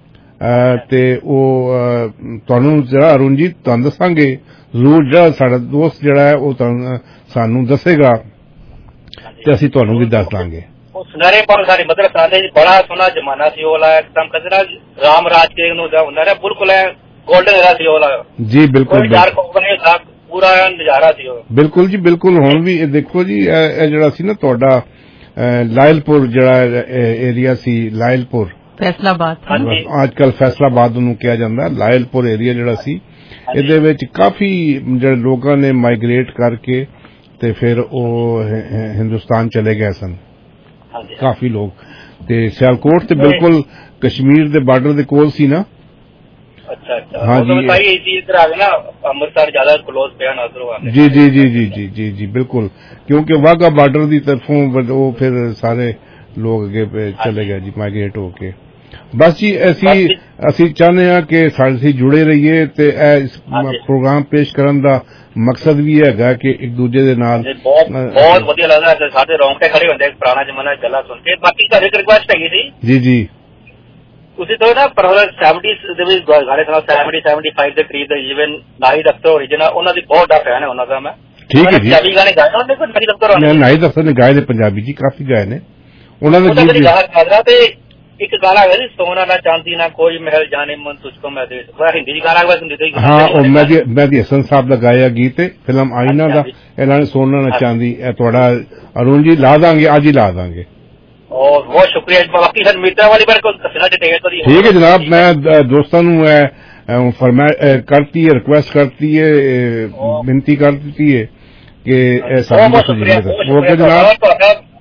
ਤੇ ਉਹ ਤੁਹਾਨੂੰ ਜਿਹੜਾ ਅਰੁਣ ਜੀ ਤੁਹਾਨੂੰ ਦੱਸਾਂਗੇ ਜ਼ਰੂਰ ਜਿਹੜਾ ਸਾਡਾ ਦੋਸਤ ਜਿਹੜਾ ਹੈ ਉਹ ਤੁਹਾਨੂੰ ਸਾਨੂੰ ਦੱਸੇਗਾ ਤੇ ਅਸੀਂ ਤੁਹਾਨੂੰ ਵੀ ਦੱਸ ਦਾਂਗੇ। सुनहरे पर सारी मदर साले बड़ा सोना जमाना सी ओला एकदम कजरा राम राज के नु हुंदा रे बिल्कुल है गोल्डन एरा सी ओला जी बिल्कुल यार को बने पूरा नजारा सी ओ बिल्कुल जी बिल्कुल हुण भी देखो जी ਇਹ ਜਿਹੜਾ ਸੀ ਨਾ ਤੁਹਾਡਾ ਲਾਇਲਪੁਰ ਜਿਹੜਾ ਏਰੀਆ ਸੀ ਲਾਇਲਪੁਰ ਫੈਸਲਾਬਾਦ ਅੱਜ ਕੱਲ ਫੈਸਲਾਬਾਦ ਨੂੰ ਕਿਹਾ ਜਾਂਦਾ ਲਾਇਲਪੁਰ ਏਰੀਆ ਜਿਹੜਾ ਸੀ ਇਹਦੇ ਵਿੱਚ ਕਾਫੀ ਜਿਹੜੇ ਲੋਕਾਂ ਨੇ ਮਾਈਗ੍ਰੇਟ ਕਰਕੇ ਤੇ ਫਿਰ ਉਹ ਹਿੰਦੁਸਤਾਨ ਚਲੇ ਗਏ ਸਨ ਕਾਫੀ ਲੋਕ ਤੇ ਸਿਆਲਕੋਟ ਤੇ ਬਿਲਕੁਲ ਕਸ਼ਮੀਰ ਦੇ ਬਾਰਡਰ ਦੇ ਕੋਲ ਸੀ ਨਾ। ਅੱਛਾ ਅੱਛਾ ਹਾਂ ਜੀ ਭਾਈ ਇਸੇ ਇਧਰ ਆ ਗਏ ਨਾ ਅੰਮ੍ਰਿਤਸਰ ਜ਼ਿਆਦਾ ਕਲੋਜ਼ ਪਿਆ ਨਾ ਉਧਰੋਂ ਆ ਜੀ ਜੀ ਜੀ ਜੀ ਜੀ ਜੀ ਜੀ ਬਿਲਕੁਲ ਕਿਉਂਕਿ ਵਾਗਾ ਬਾਰਡਰ ਦੀ ਤਰਫੋਂ ਉਹ ਫਿਰ ਸਾਰੇ ਲੋਕ ਅੱਗੇ ਚਲੇ ਗਏ ਜੀ ਮਾਈਗ੍ਰੇਟ ਹੋ ਕੇ। ਬਸ ਜੀ ਅਸੀਂ ਅਸੀਂ ਚਾਹੁੰਦੇ ਹਾਂ ਕਿ ਸਾਡੇ ਜੁੜੇ ਰਹੀਏ ਤੇ ਇਸ ਪ੍ਰੋਗਰਾਮ ਪੇਸ਼ ਕਰਨ ਦਾ ਮਕਸਦ ਵੀ ਹੈਗਾ ਕਿ ਇੱਕ ਦੂਜੇ ਦੇ ਨਾਲ ਬਹੁਤ ਵਧੀਆ ਲੱਗਦਾ ਸਾਡੇ ਰੌਂਗਟੇ ਖੜੇ ਹੁੰਦੇ ਪੁਰਾਣਾ ਜ਼ਮਾਨਾ ਗੱਲਾਂ ਸੁਣ ਕੇ। ਬਾਕੀ ਘਰ ਇੱਕ ਰਿਕੁਐਸਟ ਹੈਗੀ ਸੀ ਜੀ ਜੀ ਤੁਸੀਂ ਤੋਂ ਨਾ ਪਰਹੋਲ ਸੈਵਨਟੀ ਦੇ ਵਿੱਚ ਗਾਣੇ ਸੁਣਾ ਸੈਵਨਟੀ ਸੈਵਨਟੀ ਫਾਈਵ ਦੇ ਕਰੀਬ ਦੇ ਈਵਨ ਨਾਹਿਦ ਅਖਤਰ ਓਰੀਜਨਲ ਉਹਨਾਂ ਦੀ ਬਹੁਤ ਵੱਡਾ ਫੈਨ ਹੈ ਉਹਨਾਂ ਦਾ ਮੈਂ। ਠੀਕ ਹੈ ਜੀ ਪੰਜਾਬੀ ਗਾਣੇ ਗਾਏ ਉਹਨਾਂ ਦੇ ਨਾਹਿਦ ਅਖਤਰ ਨਾਹਿਦ ਅਖਤਰ ਨੇ ਗਾਏ ਨੇ ਪੰਜਾਬੀ ਜੀ ਕਾਫੀ ਗਾਏ ਨੇ ਉਹਨਾਂ ਦੇ ਗਾਣਾ ਤੇ ਇੱਕ ਗਾਣਾ ਹੈ ਜੀ ਸੋਨਾ ਨਾ ਚਾਂਦੀ ਨਾ ਕੋਈ ਮਹਿਲ ਜਾਣੇ ਮਨ ਤੁਝਕੋ ਮੈਂ ਦੇ ਥੋੜਾ ਹਿੰਦੀ ਦੀ ਗਾਣਾ ਹਿੰਦੀ ਦੇ ਹਾਂ ਉਹ ਮਹਿਦੀ ਮਹਿਦੀ ਹਸਨ ਸਾਹਿਬ ਦਾ ਗਾਇਆ ਗੀਤ ਫਿਲਮ ਆਇਨਾ ਦਾ ਇਹਨਾਂ ਨੇ ਸੋਨਾ ਨਾ ਚਾਂਦੀ ਇਹ ਤੁਹਾਡਾ ਅਰੁਣ ਜੀ ਲਾ ਦਾਂਗੇ ਅੱਜ ਹੀ ਲਾ ਦਾਂਗੇ। और बहुत शुक्रिया बाकी सर मित्रा वाली बार को दसना डिटेल तो ठीक है जनाब मैं दोस्तों फरमाया करती है रिक्वेस्ट करती है विनती करती है कि ओके जनाब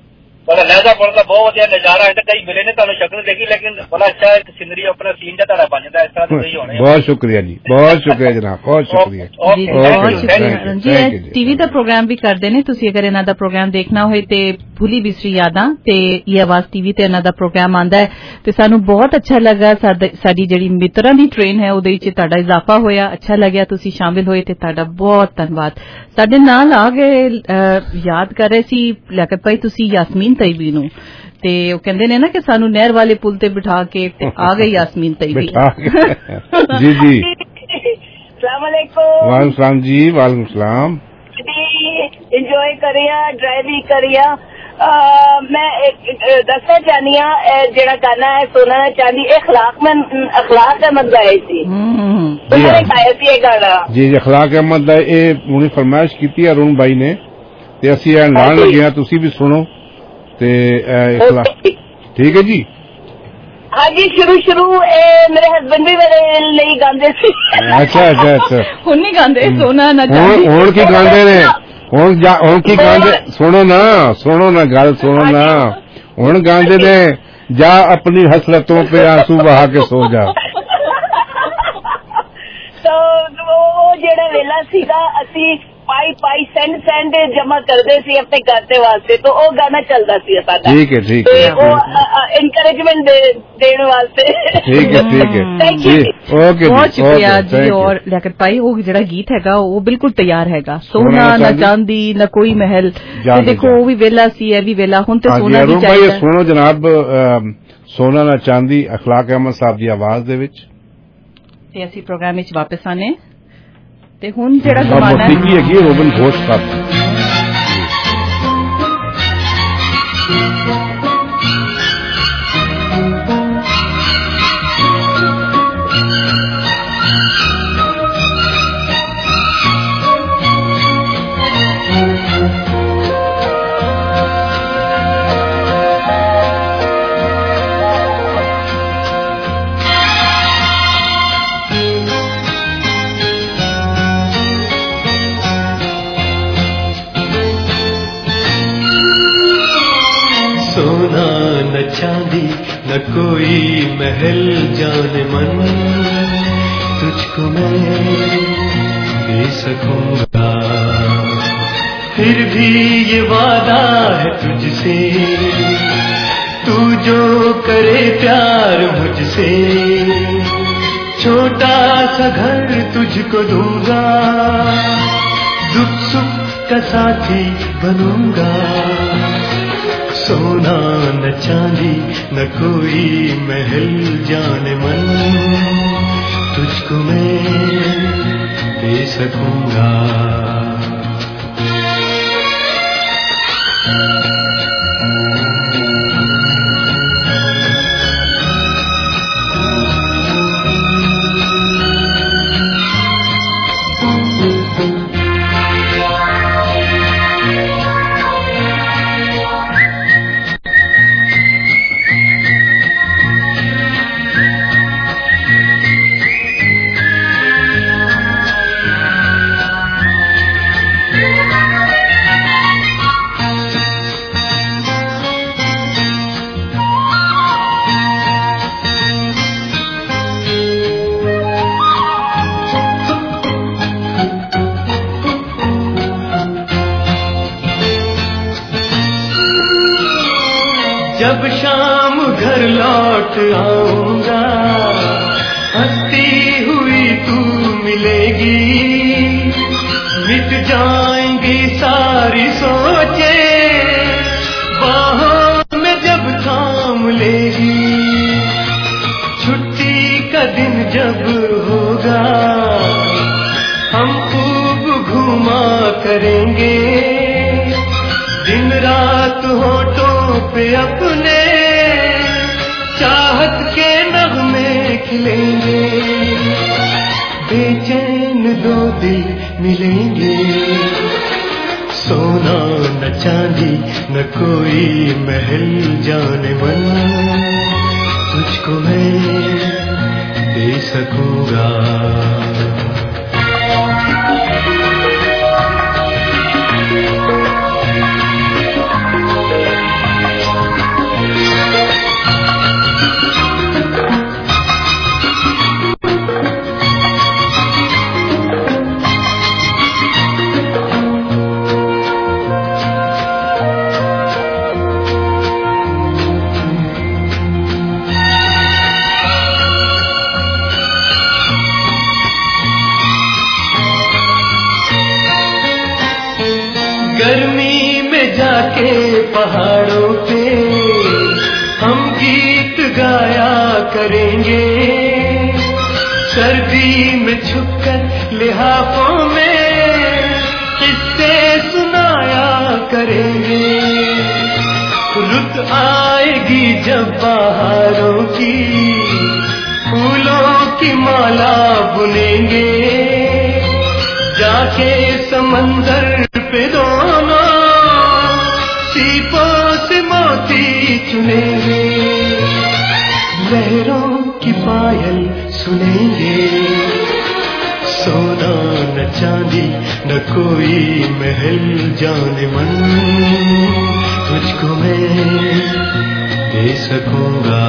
बड़ा लहजा पड़ता बहुत वधिया नजारा है। कई मिले ने तुहानू शक्ल देखी लेकिन बड़ा अच्छा एक सीनरी अपना सीन जा तुहाडा बन जाता इस तरह नहीं होने। बहुत शुक्रिया जी, बहुत शुक्रिया जनाब, बहुत शुक्रिया जी, बहुत शुक्रिया जी। टीवी ਦਾ ਪ੍ਰੋਗਰਾਮ ਵੀ ਕਰਦੇ ਨੇ ਤੁਸੀਂ, ਅਗਰ ਇਹਨਾਂ ਦਾ ਪ੍ਰੋਗਰਾਮ ਦੇਖਣਾ ਹੋਏ ਤੇ ਭੁੱਲੀ ਬਿਸਰੀ ਯਾਦਾਂ ਤੇ ਇਹ ਆਵਾਜ਼ ਟੀਵੀ ਤੇ ਇਹਨਾਂ ਦਾ ਪ੍ਰੋਗਰਾਮ ਆਂਦਾ ਹੈ ਤੇ ਸਾਨੂੰ ਬਹੁਤ ਅੱਛਾ ਲੱਗਾ। ਸਾਡੀ ਜਿਹੜੀ ਮਿੱਤਰਾਂ ਦੀ ਟ੍ਰੇਨ ਹੈ ਉਹਦੇ ਵਿੱਚ ਤੁਹਾਡਾ ਇਜ਼ਾਫਾ ਹੋਇਆ, ਅੱਛਾ ਲੱਗਿਆ ਤੁਸੀਂ ਸ਼ਾਮਿਲ ਹੋਏ ਤੇ ਤੁਹਾਡਾ ਬਹੁਤ ਧੰਨਵਾਦ। ਸਾਡੇ ਨਾਲ ਆ ਗਏ ਯਾਦ ਕਰ ਰਹੇ ਸੀ ਲਿਆਕਤ ਭਾਈ ਤੁਸੀਂ ਯਾਸਮੀਨ ਤੈयबी ਨੂੰ, ਤੇ ਉਹ ਕਹਿੰਦੇ ਨੇ ਨਾ ਕਿ ਸਾਨੂੰ ਨਹਿਰ ਵਾਲੇ ਪੁਲ ਤੇ ਬਿਠਾ ਕੇ ਤੇ ਆ ਗਈ ਯਾਸਮੀਨ ਤैयबी। जी जी सलामकुम। वालेकुम सलाम जी, वालेकुम सलाम। इंजॉय करिया, ड्राइविंग करिया। मैं दसना चाहनी हाँ जेड़ा गाना है सोना ना चांदी अखलाक में अखलाक अहमद गाए सी, उन्होंने गाया सी ये गाना जी। अखलाक अहमद दा ये उन्हें फरमाइश की अरुण भाई ने ते असी लाण लगे हाँ, तुसी भी सुनो ते ठीक है जी। हाँ जी, शुरू शुरू मेरे हस्बैंड भी मेरे लिए गांदे सी। अच्छा अच्छा अच्छा हुण नहीं गांदे सोना ना चांदी, हुण की गांदे ने, हुण जा हुण की गांदे, सुनो ना सुनो ना गल सुनो ना, हुण गांदे ने जा अपनी हसरतों पे आंसू बहा के सो जा। तो वो जेड़ा वेला सीगा असी पाई पाई सेंड सेंड जमा करते सी अपने गाते वास्ते, तो वो गाना चलता सी साडा। ठीक है ठीक है, वो इनकरेजमेंट देने वास्ते। ठीक है ठीक है जी, ओके बहुत शुक्रिया जी। और लियाकत भाई वो जेड़ा गीत हैगा वो बिल्कुल तैयार हैगा, सोना ना चांदी ना कोई महल। ते देखो वो भी वेला सी है भी वेला, हुण ते सोना भी चाहिए। सुनो जनाब, सोना ना चांदी अखलाक अहमद साहब दी आवाज दे विच ते असी प्रोग्राम विच वापस आने ते हुण जेड़ा जमाना है रोबन घोष का चांदी न कोई महल जाने मन, तुझको मैं दे सकूंगा। फिर भी ये वादा है तुझसे, तू जो करे प्यार मुझसे, छोटा सा घर तुझको दूंगा, दुख सुख का साथी बनूंगा। सोना न चांदी न कोई महल जाने मन, तुझको मैं दे सकूंगा। जब शाम घर लौट आऊंगा, हंसती हुई तू मिलेगी, मिट जाएंगी सारी सोचे, बाहों में जब थाम लेगी। छुट्टी का दिन जब होगा, हम खूब घूमा करेंगे, दिन रात होठों पे अपने चाहत के नगमे खिलेंगे, बेचैन दो दिल मिलेंगे। सोना न चांदी न कोई महल जाने मन, तुझको मैं दे सकूंगा। गर्मी में जाके पहाड़ों पे हम गीत गाया करेंगे, सर्दी में छुपकर लिहाफों में किस्से सुनाया करेंगे। रुत आएगी जब बहारों की, फूलों की माला बुनेंगे, जाके समंदर पे दोनों सीपों से मोती चुनेंगे, लहरों की पायल सुनेंगे। सोना न चांदी न कोई महल जाने मन, तुझको मैं दे सकूंगा।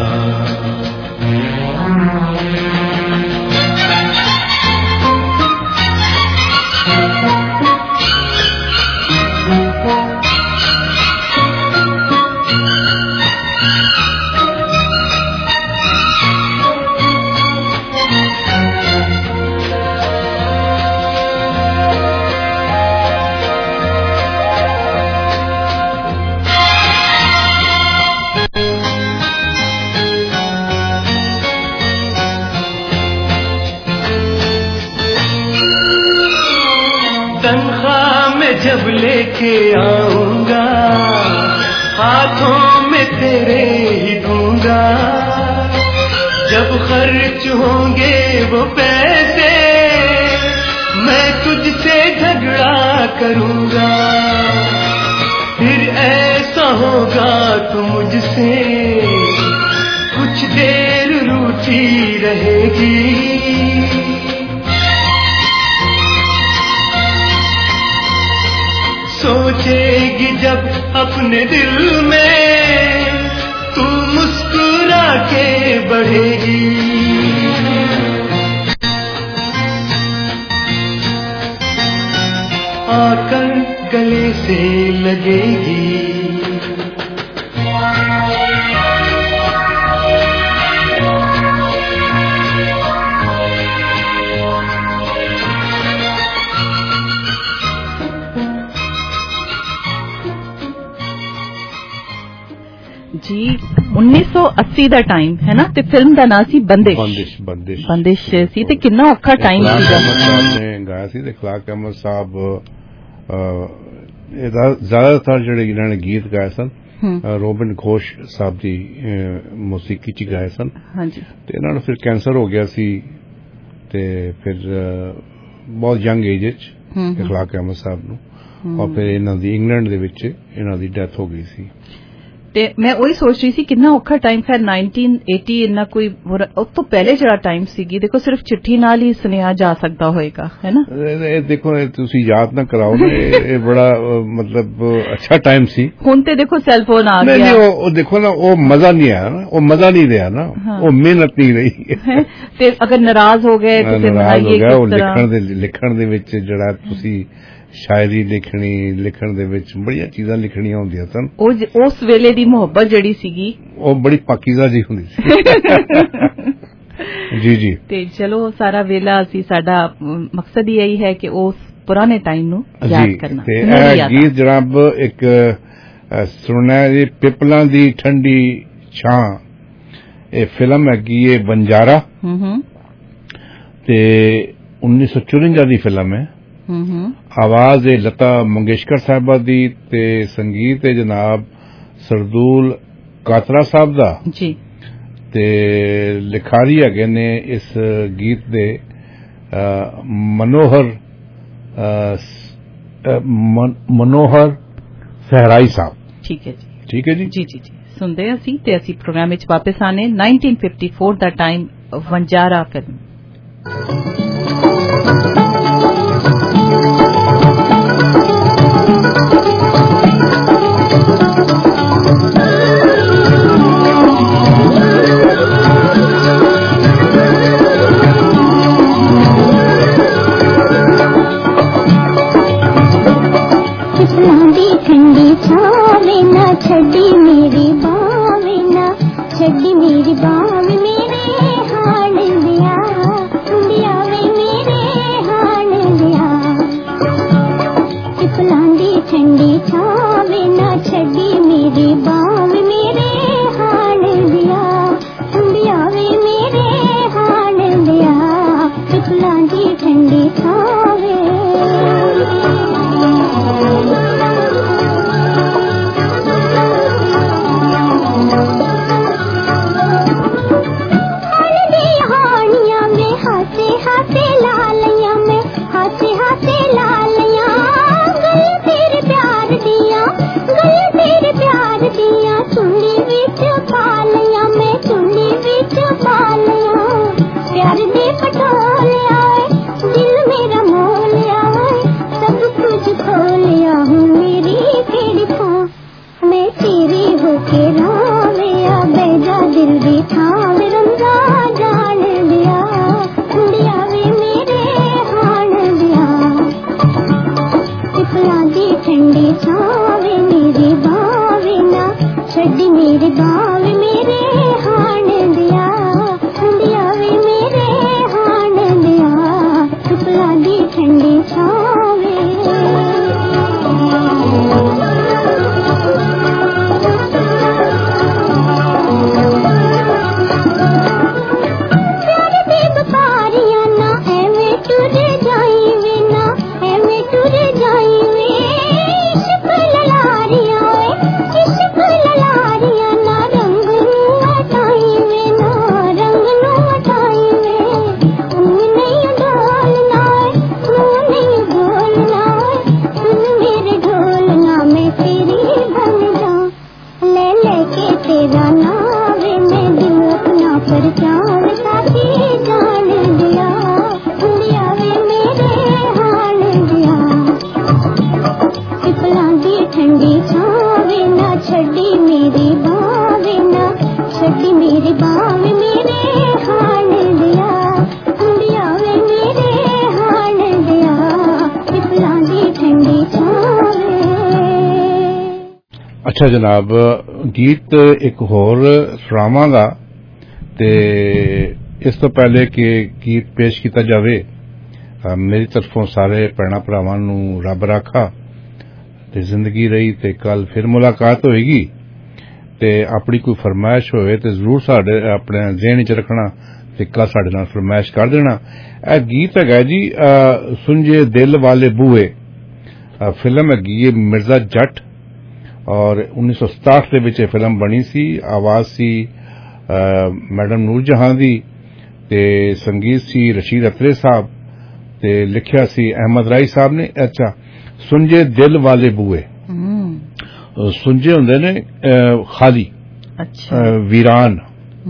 जब लेके आऊंगा हाथों में तेरे ही दूंगा, जब खर्च होंगे वो पैसे मैं तुझसे झगड़ा करूंगा। फिर ऐसा होगा तू मुझसे कुछ देर रूठी रहेगी, सोचेगी जब अपने दिल में तू मुस्कुरा के बढ़ेगी। आकर गले से लगेगी, जी उन्नीस सौ अस्सी ਦਾ ਟਾਈਮ ਹੈ ਨਾ ਤੇ ਫਿਲਮ ਦਾ ਨਾਂ ਸੀ ਬੰਦਿਸ਼ ਬੰਦਿਸ਼ ਬੰਦਿਸ਼ ਬੰਦਿਸ਼ ਸੀ ਤੇ ਕਿੰਨਾ ਔਖਾ ਟਾਈਮ ਸੀਗਾ। ਨੇ ਗਾਇਆ ਸੀ ਤੇ ਖਲਾਕ ਅਹਿਮਦ ਸਾਹਿਬ ਇਹਦਾ ਜ਼ਿਆਦਾਤਰ ਜਿਹੜੇ ਇਹਨਾਂ ਨੇ ਗੀਤ ਗਾਏ ਸਨ ਰੋਬਿਨ ਘੋਸ਼ ਸਾਹਿਬ ਦੀ ਮੌਸੀਕੀ ਚ ਗਾਏ ਸਨ। ਹਾਂਜੀ ਤੇ ਇਹਨਾਂ ਨੂੰ ਫਿਰ ਕੈਂਸਰ ਹੋ ਗਿਆ ਸੀ ਤੇ ਫਿਰ ਬਹੁਤ ਯੰਗ ਏਜ ਵਿੱਚ ਖਲਾਕ ਅਹਿਮਦ ਸਾਹਿਬ ਨੂੰ ਔਰ ਫਿਰ ਇਹਨਾਂ ਦੀ ਇੰਗਲੈਂਡ ਦੇ ਵਿੱਚ ਇਹਨਾਂ ਦੀ ਡੈਥ ਹੋ ਗਈ ਸੀ। ਤੇ ਮੈਂ ਉਹੀ ਸੋਚ ਰਹੀ ਸੀ ਕਿੰਨਾ ਔਖਾ ਟਾਈਮ ਫਿਰ ਨਾਈਨਟੀਨ ਏਟੀ ਇੰਨਾ ਕੋਈ ਉਸ ਤੋਂ ਪਹਿਲੇ ਜਿਹੜਾ ਟਾਈਮ ਸੀਗੀ ਦੇਖੋ ਸਿਰਫ ਚਿੱਠੀ ਨਾਲ ਹੀ ਸੁਨੇਹਾ ਜਾ ਸਕਦਾ ਹੋਏਗਾ ਹੈ ਨਾ। ਇਹ ਦੇਖੋ ਤੁਸੀਂ ਯਾਦ ਨਾ ਕਰਾਓ ਨਾ ਇਹ ਬੜਾ ਮਤਲਬ ਅੱਛਾ ਟਾਈਮ ਸੀ। ਹੁਣ ਤੇ ਦੇਖੋ ਸੈੱਲ ਫੋਨ ਆ ਗਿਆ ਨਹੀਂ ਉਹ ਦੇਖੋ ਨਾ ਉਹ ਮਜ਼ਾ ਨਹੀਂ ਆਇਆ ਨਾ ਉਹ ਮਜ਼ਾ ਨਹੀਂ ਰਿਹਾ ਨਾ ਉਹ ਮਿਹਨਤ ਨਹੀਂ ਰਹੀ ਤੇ ਅਗਰ ਨਾਰਾਜ਼ ਹੋ ਗਏ ਤੇ ਫਿਰ ਬਣਾਈਏ ਕਿਸ ਤਰ੍ਹਾਂ ਉਹ ਲਿਖਣ ਦੇ ਲਿਖਣ ਦੇ ਵਿੱਚ ਜਿਹੜਾ ਤੁਸੀਂ ਸ਼ਾਇਰੀ ਲਿਖਣੀ ਲਿਖਣ ਦੇ ਵਿੱਚ ਬੜੀਆਂ ਚੀਜ਼ਾਂ ਲਿਖਣੀਆਂ ਹੁੰਦੀਆਂ ਸਨ। ਉਹ ਉਸ ਵੇਲੇ ਦੀ ਮੁਹੱਬਤ ਜਿਹੜੀ ਸੀਗੀ ਉਹ ਬੜੀ ਪਾਕੀਜ਼ਾ ਜੀ ਹੁੰਦੀ ਸੀ। ਜੀ ਜੀ ਤੇ ਚਲੋ ਸਾਰਾ ਵੇਲਾ ਅਸੀਂ ਸਾਡਾ ਮਕਸਦ ਹੀ ਇਹੀ ਹੈ ਕਿ ਉਸ ਪੁਰਾਣੇ ਟਾਈਮ ਨੂੰ ਯਾਦ ਕਰਨਾ। ਤੇ ਇਹ ਗੀਤ ਜਨਾਬ ਇੱਕ ਸੁਣਨਾ ਜੀ ਪਿਪਲਾਂ ਦੀ ਠੰਡੀ ਛਾਂ ਇਹ ਫਿਲਮ ਹੈਗੀ ਹੈ ਬੰਜਾਰਾ ਤੇ उन्नीस सौ चौरंजा ਦੀ ਫਿਲਮ ਹੈ। आवाज है लता मंगेशकर साहबा दी ते संगीत है जनाब सरदूल कातरा साहब दा जी ते लिखारी है ने इस गीत दे मनोहर मन, मनोहर सहराई साहब। ठीक है जी ठीक है जी जी जी जी सुनते असी ते असी प्रोग्राम विच वापस आने नाइनटीन फिफ्टी फोर दा टाइम वंजारा फिल्म। ठंडी छावे ना छड़ी मेरी बावे ना छड़ी मेरी बावे मेरे हाण दिया दिया वे मेरे हाण दिया पिपलांदी ठंडी छावे ना छड़ी मेरी बाव मेरे हाल दिया ठंडियावे मेरे हाल दिया पिपलांदी ठंडी छावे अच्छा जनाब गीत एक होर सुनावांगा ते इस तो पहले कि गीत पेश किया जावे मेरी तरफों सारे भैणा भरावां नूं रब राखा ते जिंदगी रही ते कल फिर मुलाकात होएगी ते अपनी कोई फरमाइश होए ते जरूर साडे अपने ज़हन च रखना ते कल साडे नाल फरमाइश कर देना। यह गीत है जी सुंजे दिल वाले बूए फिल्म है मिर्जा जट और उन्नीस सौ सताहठ के विच फिल्म बनी सी आवाज सी मैडम नूरजहां दी ते संगीत सी रशीद अतरे साहब ते लिखिया सी अहमद राई साहब ने। अच्छा सुंजे दिल वाले बूए सुंजे हुंदे ने खाली अच्छा वीरान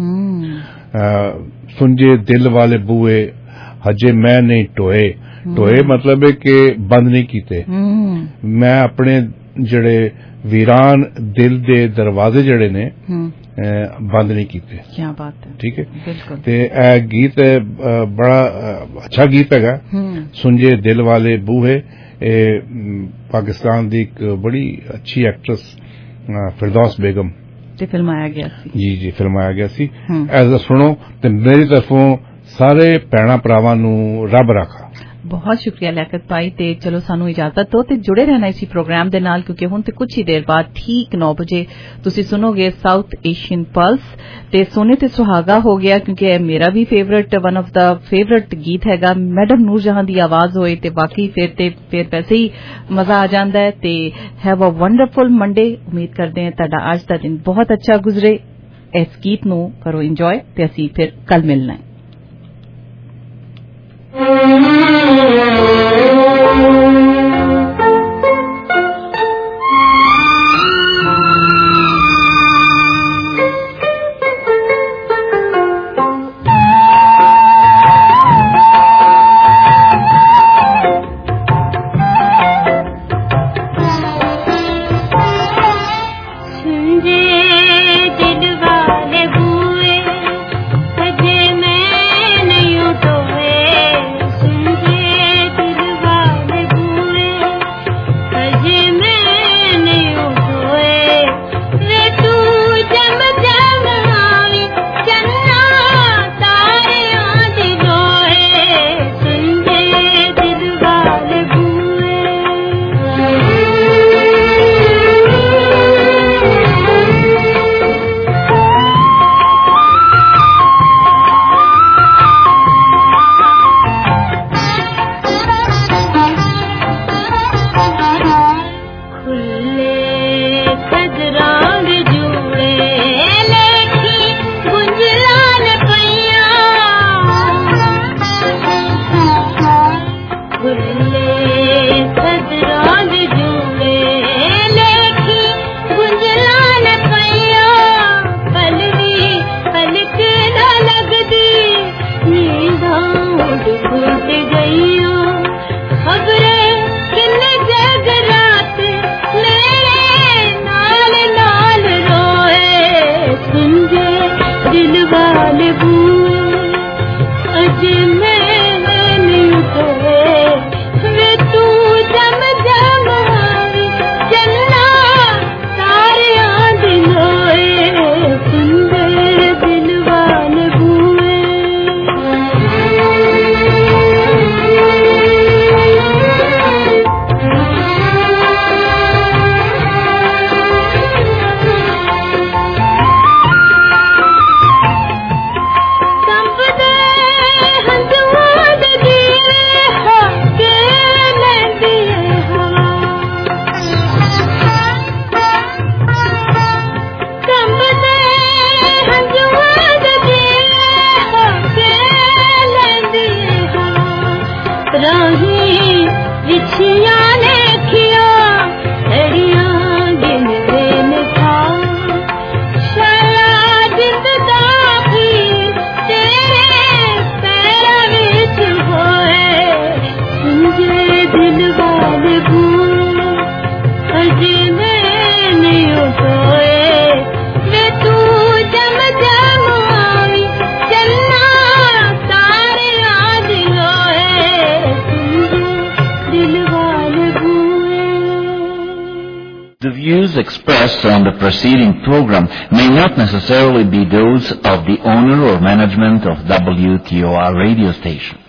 सुंजे दिल वाले बूए हजे मैं नहीं टोए टोए मतलब है कि बंद नहीं कीते मैं अपने जड़े वीरान दिल दे दरवाजे जड़े ने बंद नहीं कीते। क्या बात है ठीक है ते ए गीत बड़ा अच्छा गीत है सुंजे दिल वाले बूहे ए पाकिस्तान दी एक बड़ी अच्छी एक्ट्रेस फिरदौस बेगम ते फिल्माया गया सी जी जी फिल्माया गया सी ऐसा सुनो ते मेरी तरफों सारे भैणा भरावां नूं रब राखा। बहुत शुक्रिया लियाकत भाई ते चलो सानू इजाजत दो ते जुड़े रहना इसी प्रोग्राम दे नाल क्योंकि हुण ते कुछ ही देर बाद ठीक नौ बजे तुसी सुनोगे साउथ एशियन पल्स ते सोने ते सुहागा हो गया क्योंकि मेरा भी favourite one of the favourite गीत हैगा मैडम नूरजहां दी आवाज होए ते बाकी फिर ते फिर वैसे ही मजा आ जांदा है ते हैव अ वंडरफुल मंडे उम्मीद करते हैं तुहाडा आज दा दिन बहुत अच्छा गुजरे इस गीत नू करो इंजॉय ते असीं फिर कल मिलना है। तुझे मैं नहीं टोए The views expressed on the preceding program may not necessarily be those of the owner or management of W T O R radio station.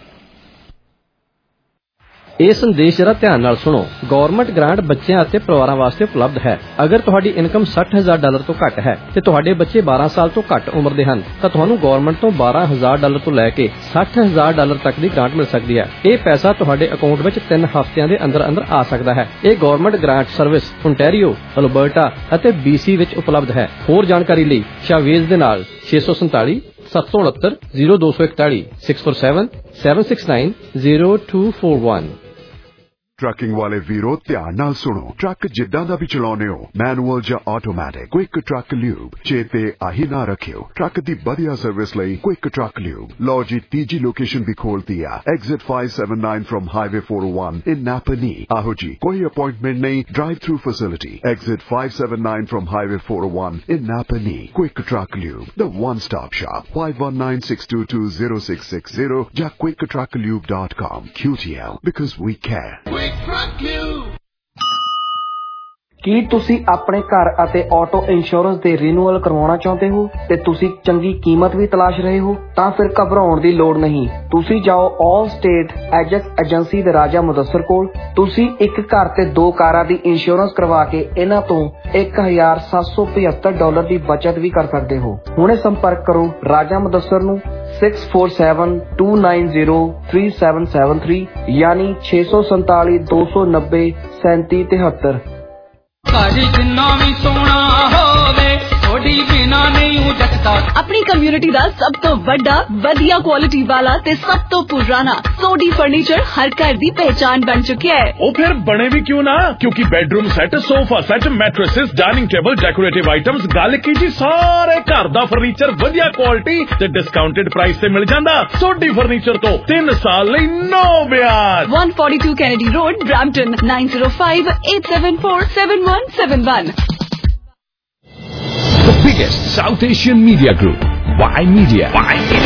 ਇਹ ਸੰਦੇਸ਼ ਜਰਾ ਧਿਆਨ ਨਾਲ ਸੁਣੋ। ਗਵਰਨਮੈਂਟ ਗ੍ਰਾਂਟ ਬੱਚਿਆਂ ਅਤੇ ਪਰਿਵਾਰਾਂ ਵਾਸਤੇ ਉਪਲਬਧ ਹੈ। ਅਗਰ ਤੁਹਾਡੀ ਇਨਕਮ ਸੱਠ ਹਜ਼ਾਰ ਡਾਲਰ ਤੋਂ ਘੱਟ ਹੈ ਤੇ ਤੁਹਾਡੇ ਬੱਚੇ ਬਾਰਾਂ ਸਾਲ ਤੋਂ ਘੱਟ ਉਮਰ ਦੇ ਹਨ ਤਾਂ ਤੁਹਾਨੂੰ ਗਵਰਨਮੈਂਟ ਤੋਂ ਬਾਰਾਂ ਹਜ਼ਾਰ ਡਾਲਰ ਤੋਂ ਲੈ ਕੇ ਸੱਠ ਹਜ਼ਾਰ ਡਾਲਰ ਤੱਕ ਦੀ ਗ੍ਰਾਂਟ ਮਿਲ ਸਕਦੀ ਹੈ। ਇਹ ਪੈਸਾ ਤੁਹਾਡੇ ਅਕਾਊਂਟ ਵਿੱਚ ਤਿੰਨ ਹਫ਼ਤਿਆਂ ਦੇ ਅੰਦਰ ਅੰਦਰ ਆ ਸਕਦਾ ਹੈ। ਇਹ government grant service Ontario, Alberta ਅਤੇ ਬੀਸੀ ਵਿੱਚ ਉਪਲਬਧ ਹੈ। ਹੋਰ ਜਾਣਕਾਰੀ ਲਈ ਸ਼ਾਵੇਜ਼ ਦੇ ਨਾਲ ਛੇ ਸੌ ਸੰਤਾਲੀ ਸੱਤ ਸੌ ਉਨੱਤਰ ਜ਼ੀਰੋ ਦੋ ਸੌ ਇਕਤਾਲੀ six four seven seven six nine zero two four one. Trucking ਵਾਲੇ ਵੀਰੋ ਧਿਆਨ ਨਾਲ ਸੁਣੋ। ਟਰੱਕ ਜਿੱਦਾਂ ਦਾ ਵੀ ਚਲਾਉਨੇ ਹੋ, ਮੈਨੂਅਲ ਜਾਂ ਆਟੋਮੈਟਿਕ, ਕੁਇਕ ਟਰੱਕ ਲਿਊਬ ਚੇਤੇ ਆਹੀ ਨਾ ਰੱਖਿਓ। ਟਰੱਕ ਦੀ ਵਧੀਆ ਸਰਵਿਸ ਲਈ ਕੁਇਕ ਟਰੱਕ ਲਿਊਬ। ਲਓ ਜੀ ਤੀਜੀ ਲੋਕੇਸ਼ਨ ਵੀ ਖੋਲਤੀ ਆ, exit five seventy-nine from highway four oh one in Napanee. ਆਹੋ ਜੀ, ਕੋਈ ਅਪਾਇੰਟਮੈਂਟ ਨਹੀਂ, drive through facility. Exit five seventy-nine from highway four oh one in Napanee. Quick truck lube, the one stop shop। five one nine six two two zero six six zero ਜਾਂ quick truck lube dot com। Q T L, because we care। ਕੀ ਤੁਸੀਂ ਆਪਣੇ ਘਰ ਅਤੇ auto insurance ਦੇ renewal ਕਰਵਾਉਣਾ ਚਾਹੁੰਦੇ ਹੋ ਤੇ ਤੁਸੀਂ ਚੰਗੀ ਕੀਮਤ ਵੀ ਤਲਾਸ਼ ਰਹੇ ਹੋ? ਤਾਂ ਫਿਰ ਘਬਰਾਉਣ ਦੀ ਲੋੜ ਨਹੀਂ। ਤੁਸੀਂ ਜਾਓ ਆਲ ਸਟੇਟ ਐਜੈਕਸ ਏਜੰਸੀ ਦੇ ਰਾਜਾ ਮੁਦੱਸਰ ਕੋਲ। ਤੁਸੀਂ ਇੱਕ ਘਰ ਤੇ ਦੋ ਕਾਰਾਂ ਦੀ ਇੰਸ਼ੋਰੈਂਸ ਕਰਵਾ ਕੇ ਇਹਨਾਂ ਤੋਂ ਇੱਕ ਹਜ਼ਾਰ ਸੱਤ ਸੌ ਪਝੱਤਰ ਡਾਲਰ ਦੀ ਬਚਤ ਵੀ ਕਰ ਸਕਦੇ ਹੋ। ਹੁਣੇ ਸੰਪਰਕ ਕਰੋ ਰਾਜਾ ਮੁਦੱਸਰ ਨੂੰ six four seven two nine zero three seven seven three ਯਾਨੀ ਛੇ ਸੌ ਸੰਤਾਲੀ ਦੋ ਸੌ ਨੱਬੇ ਸੈਂਤੀ ਤਿਹੱਤਰ। ਘਰ ਜਿੰਨਾ ਵੀ ਸੋਹਣਾ ਹੋਵੇ ਥੋੜੀ ਬਿਨਾ ਨਹੀਂ ਜੱਟਦਾ। ਆਪਣੀ ਕਮਿਊਨਿਟੀ ਦਾ ਸਭ ਤੋਂ ਵੱਡਾ ਵਧੀਆ ਕੁਆਲਿਟੀ ਵਾਲਾ ਤੇ ਸਭ ਤੋਂ ਪੁਰਾਣਾ ਸੋਡੀ ਫਰਨੀਚਰ ਹਰ ਘਰ ਦੀ ਪਹਿਚਾਨ ਬਣ ਚੁੱਕਿਆ ਹੈ। ਉਹ ਫਿਰ ਬਣੇ ਵੀ ਕਿਉਂ ਨਾ, ਕਿਉਂਕਿ bedroom set, sofa set, mattresses, dining table, decorative items, ਗੱਲ ਕੀ ਜੀ ਸਾਰੇ ਘਰ ਦਾ ਫਰਨੀਚਰ ਵਧੀਆ ਕੁਆਲਿਟੀ ਤੇ ਡਿਸਕਾਊਂਟਡ ਪ੍ਰਾਈਸ ਤੇ ਮਿਲ ਜਾਂਦਾ। ਸੋਡੀ ਫਰਨੀਚਰ ਤੋਂ ਤਿੰਨ ਸਾਲ ਲਈ ਨੋ ਵਿਆਜ। one forty-two Kennedy Road, Brampton nine zero five eight seven four seven one seven one. The biggest South Asian media group, Y Media. Y Media.